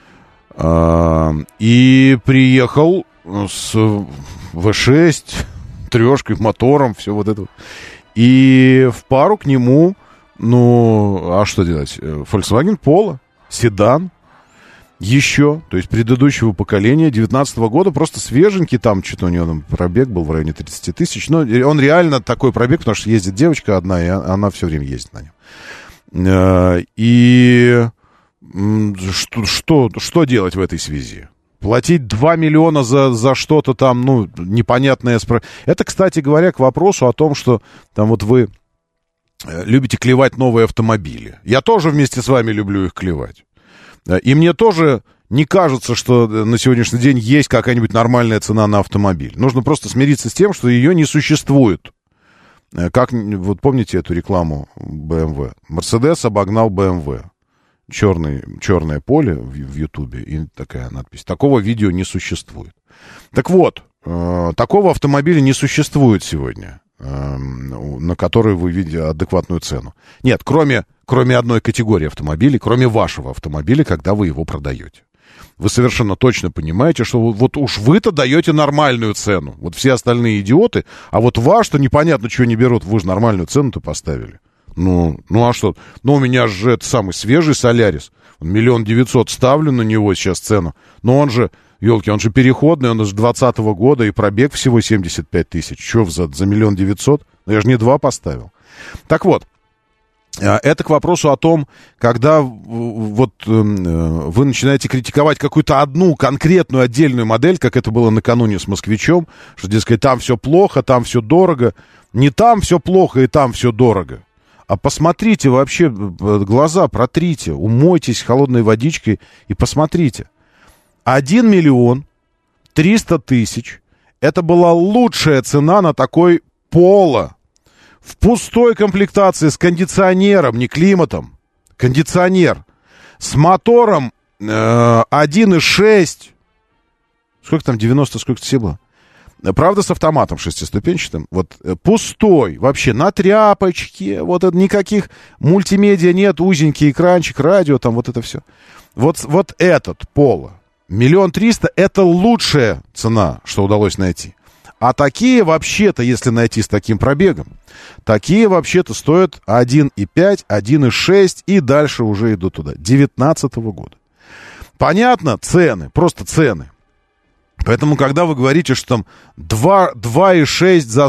И приехал с V6, трешкой, мотором, все вот это. И в пару к нему, ну, а что делать? Volkswagen Polo. Седан еще, то есть предыдущего поколения, 19-го года, просто свеженький, там что-то у него там пробег был в районе 30 тысяч, но он реально такой пробег, потому что ездит девочка одна, и она все время ездит на нем. И что делать в этой связи? Платить 2 миллиона за что-то там, ну, непонятное. Это, кстати говоря, к вопросу о том, что там вот вы любите клевать новые автомобили. Я тоже вместе с вами люблю их клевать. И мне тоже не кажется, что на сегодняшний день есть какая-нибудь нормальная цена на автомобиль. Нужно просто смириться с тем, что ее не существует. Как, вот помните эту рекламу BMW? Mercedes обогнал BMW. Черное поле в Ютубе и такая надпись. Такого видео не существует. Так вот, такого автомобиля не существует сегодня, на который вы видите адекватную цену. Нет, кроме одной категории автомобилей, кроме вашего автомобиля, когда вы его продаете. Вы совершенно точно понимаете, что вот уж вы-то даете нормальную цену. Вот все остальные идиоты, а вот ваш-то непонятно, чего не берут, вы же нормальную цену-то поставили. Ну а что? Ну, у меня же это самый свежий Солярис. 1 900 000 ставлю на него сейчас цену. Но он же, елки, он же переходный, он же 20-го года, и пробег всего 75 тысяч. Че за 1 900 000? Ну, я же не 2 поставил. Так вот, это к вопросу о том, когда вот вы начинаете критиковать какую-то одну конкретную отдельную модель, как это было накануне с «Москвичом», что, дескать, там все плохо, там все дорого. Не там все плохо и там все дорого. А посмотрите вообще, глаза протрите, умойтесь холодной водичкой и посмотрите. 1 300 000 это была лучшая цена на такой Polo. В пустой комплектации с кондиционером, не климатом. Кондиционер. С мотором 1.6. Сколько там, 90, сколько все было? Правда, с автоматом шестиступенчатым. Вот пустой, вообще на тряпочке. Вот это никаких мультимедиа нет, узенький экранчик, радио, там вот это все. Вот этот Polo 1 300 000 это лучшая цена, что удалось найти. А такие вообще-то, если найти с таким пробегом, такие вообще-то стоят 1.5, 1.6 и дальше уже идут туда. 19-го года. Понятно? Цены, просто цены. Поэтому, когда вы говорите, что там 2.6 за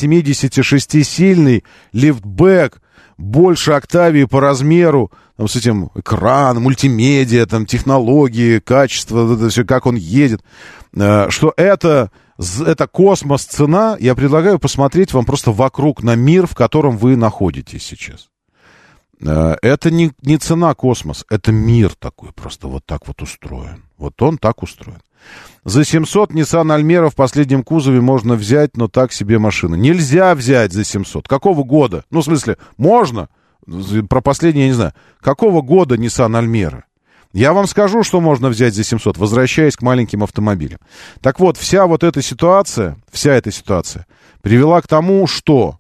176-сильный лифтбэк, больше Октавии по размеру, там, с этим экран, мультимедиа, там, технологии, качество, это все, как он едет, что это космос цена, я предлагаю посмотреть вам просто вокруг на мир, в котором вы находитесь сейчас. Это не цена космос, это мир такой, просто вот так вот устроен. Вот он так устроен. За 700 Nissan Almera в последнем кузове можно взять, но так себе машина. Нельзя взять за 700. Какого года? Ну, в смысле, можно. Про последнее я не знаю. Какого года Nissan Almera? Я вам скажу, что можно взять за 700, возвращаясь к маленьким автомобилям. Так вот, вся эта ситуация привела к тому, что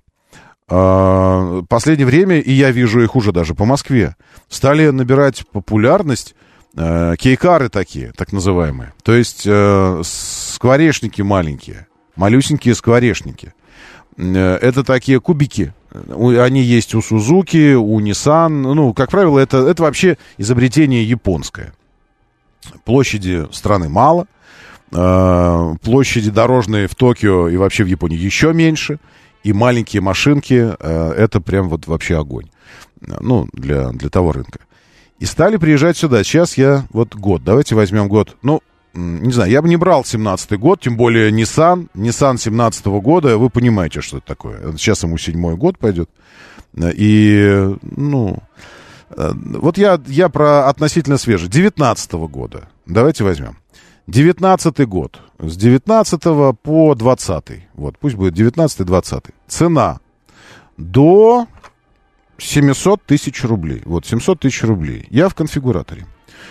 в последнее время, и я вижу их уже даже по Москве, стали набирать популярность кейкары такие, так называемые. То есть скворечники маленькие, малюсенькие скворечники. Это такие кубики. Они есть у Сузуки, у Nissan. Ну, как правило, это вообще изобретение японское. Площади страны мало. Площади дорожные в Токио и вообще в Японии еще меньше. И маленькие машинки, это прям вот вообще огонь. Ну, для того рынка. И стали приезжать сюда. Сейчас я вот год. Давайте возьмем год. Ну, не знаю, я бы не брал 17-й год, тем более Nissan 17-го года. Вы понимаете, что это такое. Сейчас ему 7-й год пойдет. И, ну, вот я про относительно свежий. 19-го года. Давайте возьмем. 19-й год. С 19-го по 20-й. Вот, пусть будет 19-й, 20-й. Цена до 700 тысяч рублей. Вот, 700 тысяч рублей. Я в конфигураторе.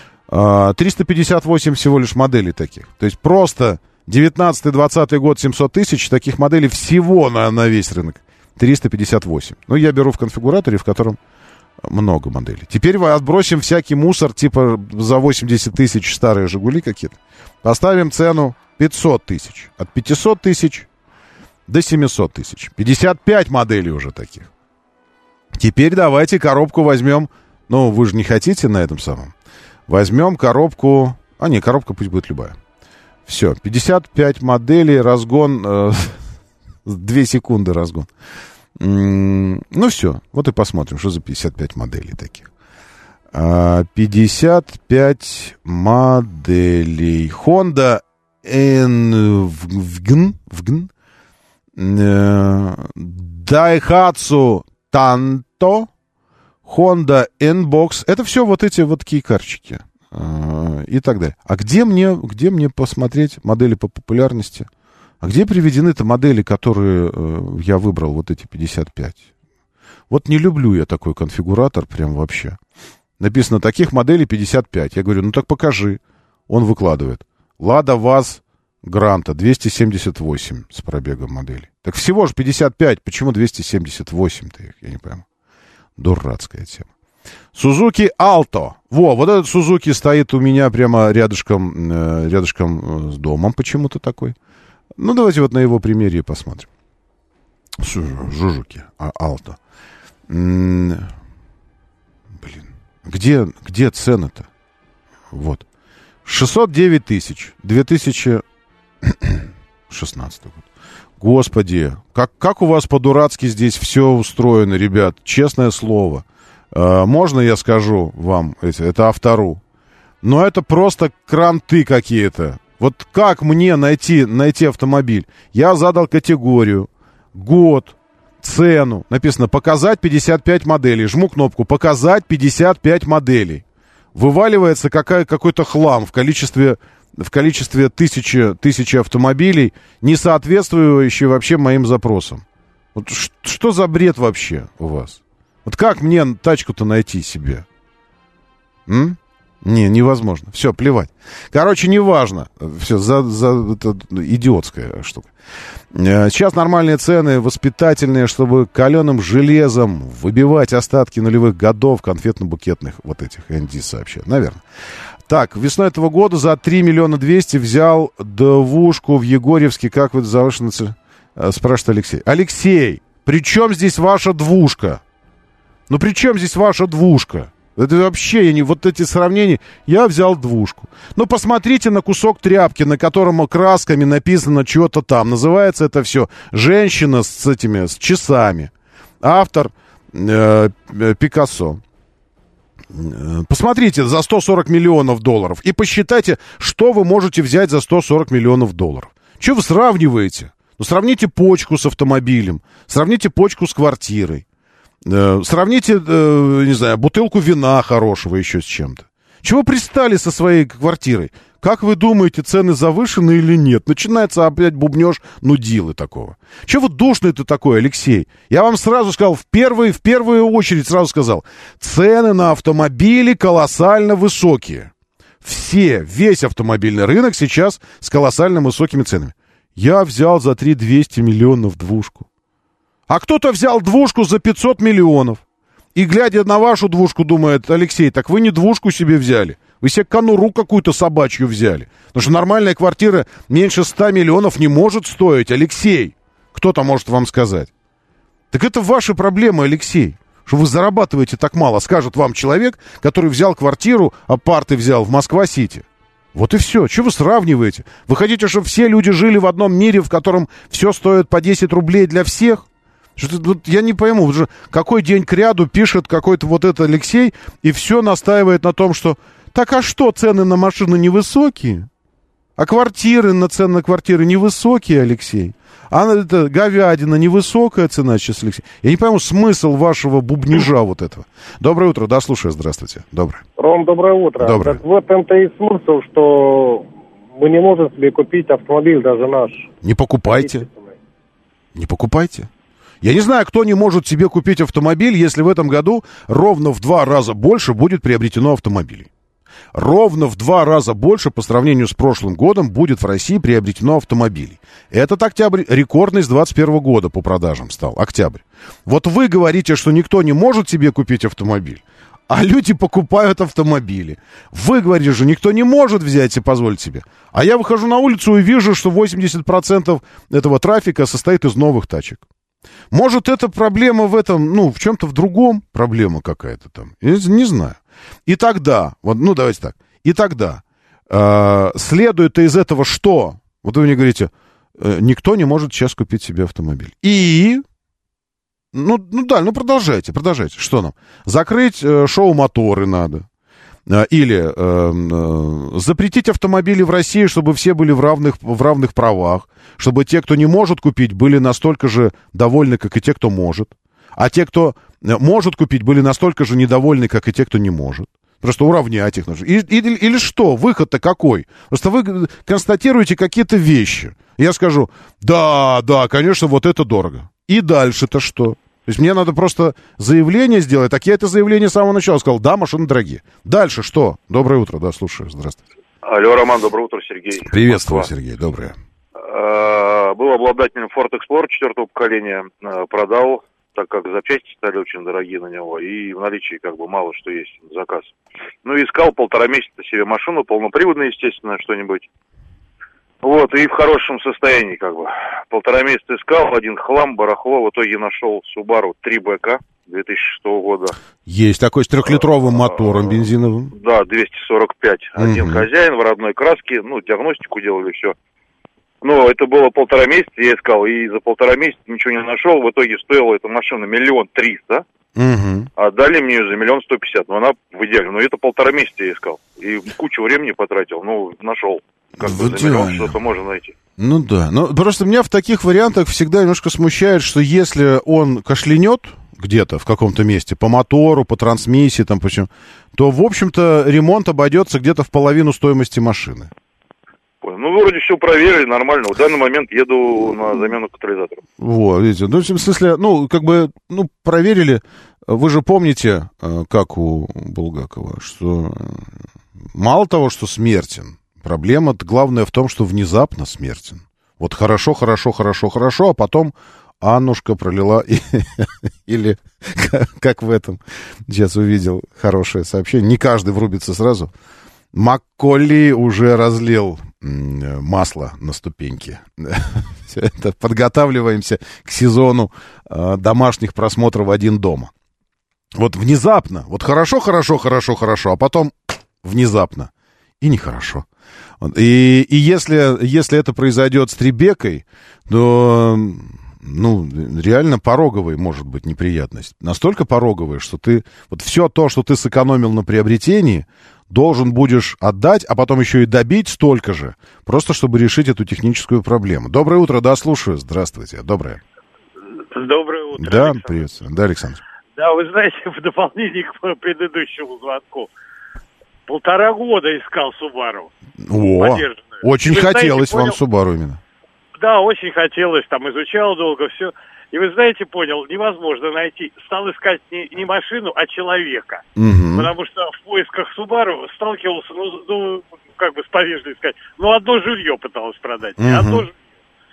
358 всего лишь моделей таких. То есть просто 19-20 год 700 тысяч, таких моделей всего на весь рынок 358. Ну, я беру в конфигураторе, в котором много моделей. Теперь отбросим всякий мусор, типа за 80 тысяч старые «Жигули» какие-то. Поставим цену 500 тысяч. От 500 тысяч до 700 тысяч. 55 моделей уже таких. Теперь давайте коробку возьмем. Ну, вы же не хотите на этом самом. Возьмем коробку... А, не, коробка пусть будет любая. Все, 55 моделей, разгон... 2 секунды разгон. Ну, все. Вот и посмотрим, что за 55 моделей таких. 55 моделей. Honda N-Vgn. Daihatsu Tanto. Honda N-Box. Это все вот эти вот кейкарчики. И так далее. А где мне посмотреть модели по популярности? А где приведены-то модели, которые я выбрал, вот эти 55? Вот не люблю я такой конфигуратор прям вообще. Написано, таких моделей 55. Я говорю, ну так покажи. Он выкладывает. Лада ВАЗ Гранта 278 с пробегом модели. Так всего же 55. Почему 278-то их? Я не пойму. Дурацкая тема. Сузуки Алто. Вот этот Сузуки стоит у меня прямо рядышком с домом почему-то такой. Ну, давайте вот на его примере посмотрим. Сузуки Алто. Блин. Где цены-то? Вот. 609 тысяч. 2016 год. Господи, как у вас по-дурацки здесь все устроено, ребят? Честное слово. Можно я скажу вам это автору? Но это просто кранты какие-то. Вот как мне найти автомобиль? Я задал категорию, год, цену. Написано «Показать 55 моделей». Жму кнопку «Показать 55 моделей». Вываливается какой-то хлам в количестве тысячи автомобилей, не соответствующий вообще моим запросам. Вот что за бред вообще у вас? Вот как мне тачку-то найти себе? Не, невозможно. Все, плевать. Короче, неважно. Все, это идиотская штука. Сейчас нормальные цены, воспитательные, чтобы каленым железом выбивать остатки нулевых годов конфетно-букетных вот этих ND сообщают. Наверное. Так, весной этого года за 3 200 000 взял двушку в Егорьевске. Как вы завышенно... Спрашивает Алексей. Алексей, при чем здесь ваша двушка? Ну, при чем здесь ваша двушка? Это вообще, вот эти сравнения. Я взял двушку. Ну, посмотрите на кусок тряпки, на котором красками написано что-то там. Называется это все «Женщина с часами». Автор Пикассо. Посмотрите за 140 миллионов долларов и посчитайте, что вы можете взять за 140 миллионов долларов. Что вы сравниваете? Ну, сравните почку с автомобилем, сравните почку с квартирой. Сравните, не знаю, бутылку вина хорошего еще с чем-то. Чего пристали со своей квартирой? Как вы думаете, цены завышены или нет? Начинается опять бубнеж нудилы такого. Чего вы душный-то такой, Алексей? Я вам сразу сказал, в первую очередь сразу сказал, цены на автомобили колоссально высокие. Весь автомобильный рынок сейчас с колоссально высокими ценами. Я взял за 3 200 000 двушку. А кто-то взял двушку за 500 миллионов. И, глядя на вашу двушку, думает Алексей, так вы не двушку себе взяли. Вы себе конуру какую-то собачью взяли. Потому что нормальная квартира меньше 100 миллионов не может стоить, Алексей. Кто-то может вам сказать. Так это ваши проблемы, Алексей. Что вы зарабатываете так мало, скажет вам человек, который взял квартиру, апарты взял в Москва-Сити. Вот и все. Чего вы сравниваете? Вы хотите, чтобы все люди жили в одном мире, в котором все стоит по 10 рублей для всех? Вот я не пойму, вот же какой день кряду пишет какой-то вот этот Алексей и все настаивает на том, что так а что, цены на машины невысокие? А квартиры, цены на квартиры невысокие, Алексей? А это говядина, невысокая цена сейчас, Алексей? Я не пойму смысл вашего бубнижа вот этого. Доброе утро, да, слушаю, здравствуйте. Доброе.
Ром, доброе утро.
Доброе.
Так в этом-то и смысл, что мы не можем себе купить автомобиль даже наш.
Не покупайте. Не покупайте. Я не знаю, кто не может себе купить автомобиль, если в этом году ровно в 2 раза больше будет приобретено автомобилей. Ровно в 2 раза больше по сравнению с прошлым годом будет в России приобретено автомобилей. Этот октябрь рекордный с 2021 года по продажам стал. Октябрь. Вот вы говорите, что никто не может себе купить автомобиль, а люди покупают автомобили. Вы говорите, что никто не может взять и позволить себе. А я выхожу на улицу и вижу, что 80% этого трафика состоит из новых тачек. Может, это проблема в этом, в чем-то в другом проблема какая-то там. Я не знаю. И тогда, давайте так. И тогда следует из этого что? Вот вы мне говорите, никто не может сейчас купить себе автомобиль. И... продолжайте. Что нам? Закрыть шоу-моторы надо. Или запретить автомобили в России, чтобы все были в равных правах. Чтобы те, кто не может купить, были настолько же довольны, как и те, кто может. А те, кто может купить, были настолько же недовольны, как и те, кто не может. Просто уравнять их нужно. Или что? Выход-то какой? Просто вы констатируете какие-то вещи. Я скажу, да, конечно, вот это дорого. И дальше-то что? То есть мне надо просто заявление сделать. Так я это заявление с самого начала сказал. Да, машины дорогие. Дальше что? Доброе утро, да, слушаю. Здравствуйте.
Алло, Роман, доброе утро, Сергей.
Приветствую, Москва. Сергей, доброе.
Был обладателем Ford Explorer 4-го поколения. Продал, так как запчасти стали очень дорогие на него. И в наличии мало что есть заказ. Искал 1,5 месяца себе машину, полноприводную, естественно, что-нибудь. И в хорошем состоянии, 1,5 месяца искал, один хлам, барахло, в итоге нашел Subaru 3BK 2006 года.
Есть такой с 3-литровым мотором бензиновым.
Да, 245. Один хозяин в родной краске, диагностику делали, все. Это было 1,5 месяца, я искал, и за 1,5 месяца ничего не нашел, в итоге стоила эта машина 1 300 000, а дали мне ее за 1 150 000, она в идеале, это 1,5 месяца я искал, и кучу времени потратил, нашел. За миллион что-то можно найти.
Да. Просто меня в таких вариантах всегда немножко смущает, что если он кашлянет где-то в каком-то месте, по мотору, по трансмиссии, то, в общем-то, ремонт обойдется где-то в половину стоимости машины.
Вроде все проверили, нормально. В данный момент еду на замену катализатора.
Видите, в смысле, проверили. Вы же помните, как у Булгакова, что мало того, что смертен, проблема главная в том, что внезапно смертен. Вот хорошо, а потом Аннушка пролила, или как в этом, сейчас увидел хорошее сообщение, не каждый врубится сразу. Макколли уже разлил масло на ступеньки. Все это подготавливаемся к сезону домашних просмотров «Один дома». Вот внезапно, хорошо, а потом внезапно и нехорошо. И если это произойдет с Требекой, то, реально пороговой может быть неприятность. Настолько пороговая, что ты, все то, что ты сэкономил на приобретении, должен будешь отдать, а потом еще и добить столько же, просто чтобы решить эту техническую проблему. Доброе утро, да, слушаю. Здравствуйте, доброе.
Доброе утро,
да,
Александр.
Приветствую. Да, Александр.
Да, вы знаете, в дополнение к предыдущему звонку, 1,5 года искал Subaru.
Очень хотелось вам Subaru именно.
Да, очень хотелось, изучал долго, все. И вы знаете, понял, невозможно найти. Стал искать не машину, а человека. Потому что в поисках Subaru сталкивался, с повежливостью сказать, одно жилье пыталось продать. Одно жилье.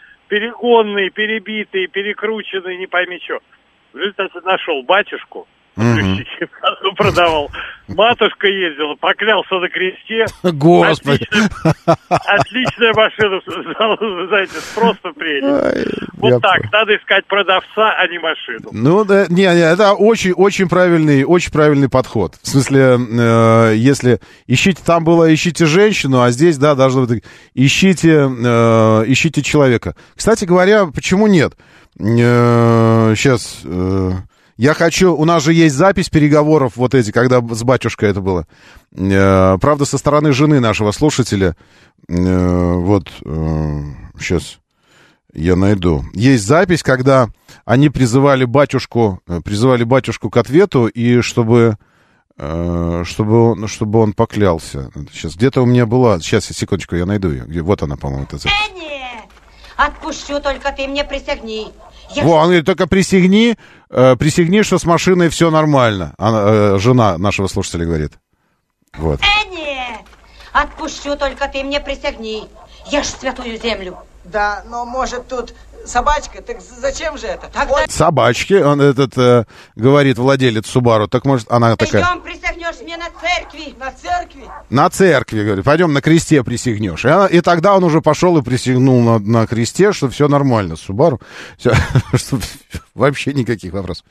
Перегонные, перебитые, перекрученные, не пойми что. В результате нашел батюшку, продавал. Матушка ездила, поклялся на кресте.
Господи.
Отличная машина, знаете, просто прелесть. Вот так, надо искать продавца, а не машину.
Ну, да, не, это очень правильный подход. В смысле, если ищите, там было ищите женщину, а здесь, да, должно быть ищите человека. Кстати говоря, почему нет? Сейчас... Я хочу... У нас же есть запись переговоров вот эти, когда с батюшкой это было. Правда, со стороны жены нашего слушателя. Вот, сейчас я найду. Есть запись, когда они призывали батюшку к ответу, и чтобы он поклялся. Сейчас, где-то у меня была... Сейчас, секундочку, я найду ее. Вот она, по-моему, эта запись.
Отпущу, только ты мне присягни.
Он говорит, только присягни, что с машиной все нормально. Жена нашего слушателя говорит. Вот.
Отпущу, только ты мне присягни. Ешь святую землю.
Да, но может тут собачка, так зачем же это?
Тогда...
Собачки, он говорит владелец Субару, так может она такая...
Пойдем, присягнешь мне на церкви.
На церкви?
На церкви, говорит, пойдем на кресте присягнешь. И тогда он уже пошел и присягнул на кресте, что все нормально с Субару. Вообще никаких вопросов.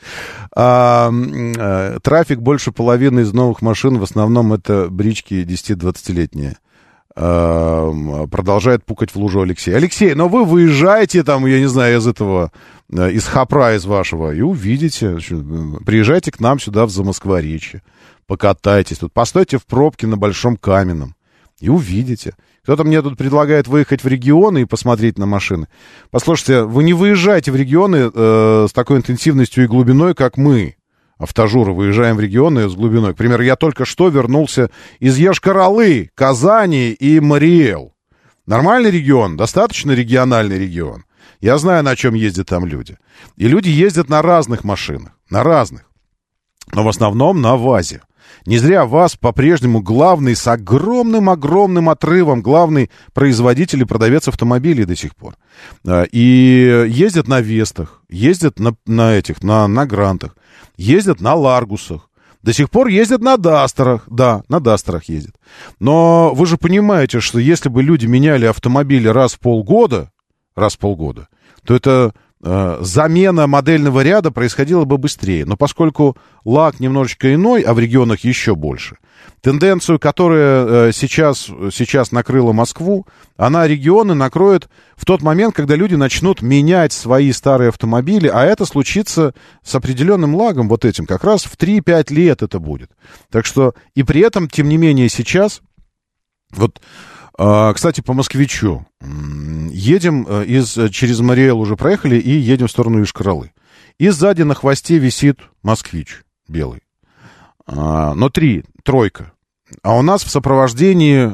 Трафик больше половины из новых машин, в основном это брички 10-20-летние. Продолжает пукать в лужу Алексей. Алексей, но вы выезжаете там, я не знаю, из Хопра, из вашего, и увидите. Приезжайте к нам сюда, в Замоскворечье. Покатайтесь тут. Постойте в пробке на Большом Каменном. И увидите. Кто-то мне тут предлагает выехать в регионы и посмотреть на машины. Послушайте, вы не выезжаете в регионы с такой интенсивностью и глубиной, как мы. Автожуры, выезжаем в регионы с глубиной. К примеру, я только что вернулся из Йошкар-Олы, Казани и Мариэл. Нормальный регион, достаточно региональный регион. Я знаю, на чем ездят там люди. И люди ездят на разных машинах, на разных. Но в основном на ВАЗе. Не зря ВАЗ по-прежнему главный, с огромным отрывом, главный производитель и продавец автомобилей до сих пор. И ездят на Вестах, ездят на Грантах, ездят на Ларгусах. До сих пор ездят на Дастерах. Да, на Дастерах ездят. Но вы же понимаете, что если бы люди меняли автомобили раз в полгода, то это... замена модельного ряда происходила бы быстрее. Но поскольку лак немножечко иной, а в регионах еще больше, тенденцию, которая сейчас накрыла Москву, она регионы накроет в тот момент, когда люди начнут менять свои старые автомобили, а это случится с определенным лагом, вот этим, как раз в 3-5 лет это будет. Так что, и при этом, тем не менее, сейчас, вот... Кстати, по Москвичу. Едем через Мариэл уже проехали и едем в сторону Йошкар-Олы. И сзади на хвосте висит москвич белый. Но тройка. А у нас в сопровождении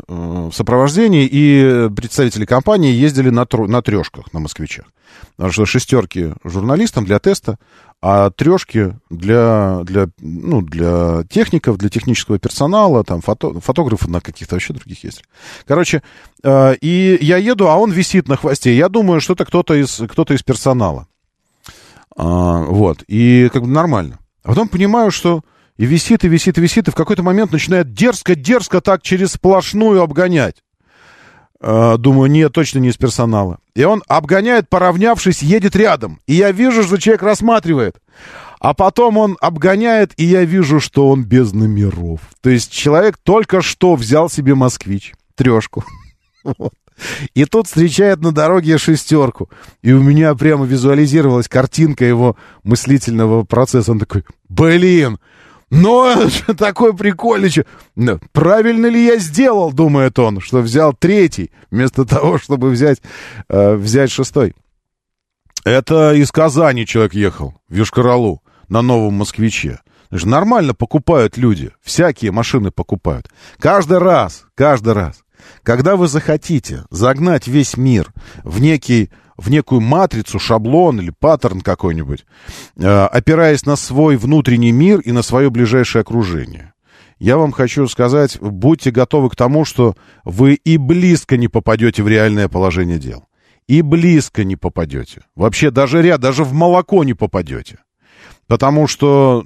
и представители компании ездили на трешках, на москвичах. Потому что шестерки журналистам для теста, а трешки для техников, для технического персонала, там фотографы на каких-то вообще других ездили. Короче, и я еду, а он висит на хвосте. Я думаю, что это кто-то из персонала. Вот, и как бы нормально. А потом понимаю, что и висит, и в какой-то момент начинает дерзко так через сплошную обгонять. Думаю, нет, точно не из персонала. И он обгоняет, поравнявшись, едет рядом. И я вижу, что человек рассматривает. А потом он обгоняет, и я вижу, что он без номеров. То есть человек только что взял себе москвич, трешку. Вот. И тут встречает на дороге шестерку. И у меня прямо визуализировалась картинка его мыслительного процесса. Он такой, блин, ну, такой прикольный. Правильно ли я сделал, думает он, что взял третий, вместо того, чтобы взять шестой. Это из Казани человек ехал в Йошкар-Олу на новом москвиче. Нормально покупают люди, всякие машины покупают. Каждый раз, когда вы захотите загнать весь мир в некую матрицу, шаблон или паттерн какой-нибудь, опираясь на свой внутренний мир и на свое ближайшее окружение. Я вам хочу сказать, будьте готовы к тому, что вы и близко не попадете в реальное положение дел. И близко не попадете. Вообще даже в молоко не попадете. Потому что,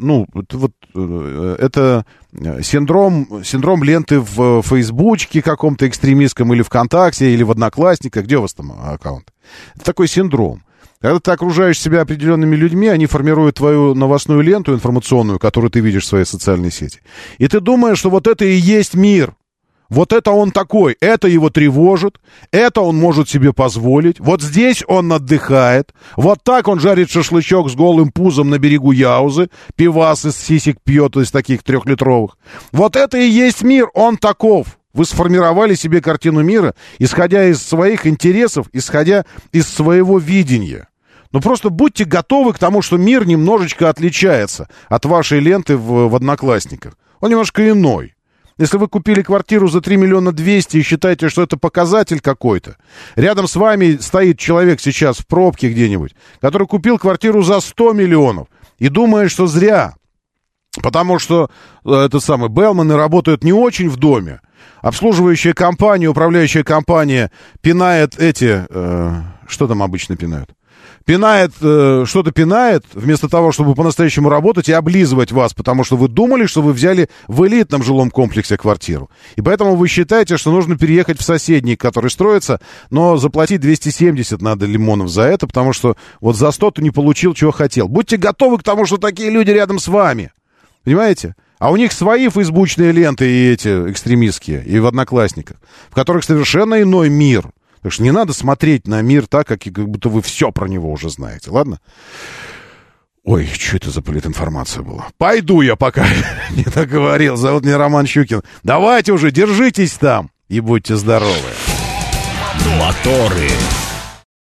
это синдром ленты в Фейсбучке каком-то экстремистском или ВКонтакте, или в Одноклассниках. Где у вас там аккаунт? Это такой синдром. Когда ты окружаешь себя определенными людьми, они формируют твою новостную ленту информационную, которую ты видишь в своей социальной сети. И ты думаешь, что вот это и есть мир. Вот это он такой, это его тревожит, это он может себе позволить, вот здесь он отдыхает, вот так он жарит шашлычок с голым пузом на берегу Яузы, пивас из сисек пьет, из таких 3-литровых. Вот это и есть мир, он таков. Вы сформировали себе картину мира, исходя из своих интересов, исходя из своего видения. Но просто будьте готовы к тому, что мир немножечко отличается от вашей ленты в Одноклассниках. Он немножко иной. Если вы купили квартиру за 3 200 000 и считаете, что это показатель какой-то, рядом с вами стоит человек сейчас в пробке где-нибудь, который купил квартиру за 100 миллионов и думает, что зря. Потому что Белманы работают не очень в доме. Обслуживающая компания, управляющая компания пинает что там обычно пинают? Что-то пинает, вместо того, чтобы по-настоящему работать и облизывать вас, потому что вы думали, что вы взяли в элитном жилом комплексе квартиру. И поэтому вы считаете, что нужно переехать в соседний, который строится, но заплатить 270 надо лимонов за это, потому что вот за 100 ты не получил, чего хотел. Будьте готовы к тому, что такие люди рядом с вами. Понимаете? А у них свои фейсбучные ленты и эти экстремистские, и в Одноклассниках, в которых совершенно иной мир. Так что не надо смотреть на мир так, как будто вы все про него уже знаете, ладно? Ой, что это за политинформация была? Пойду я, пока не договорил. Зовут меня Роман Щукин. Давайте уже, держитесь там и будьте здоровы.
Моторы.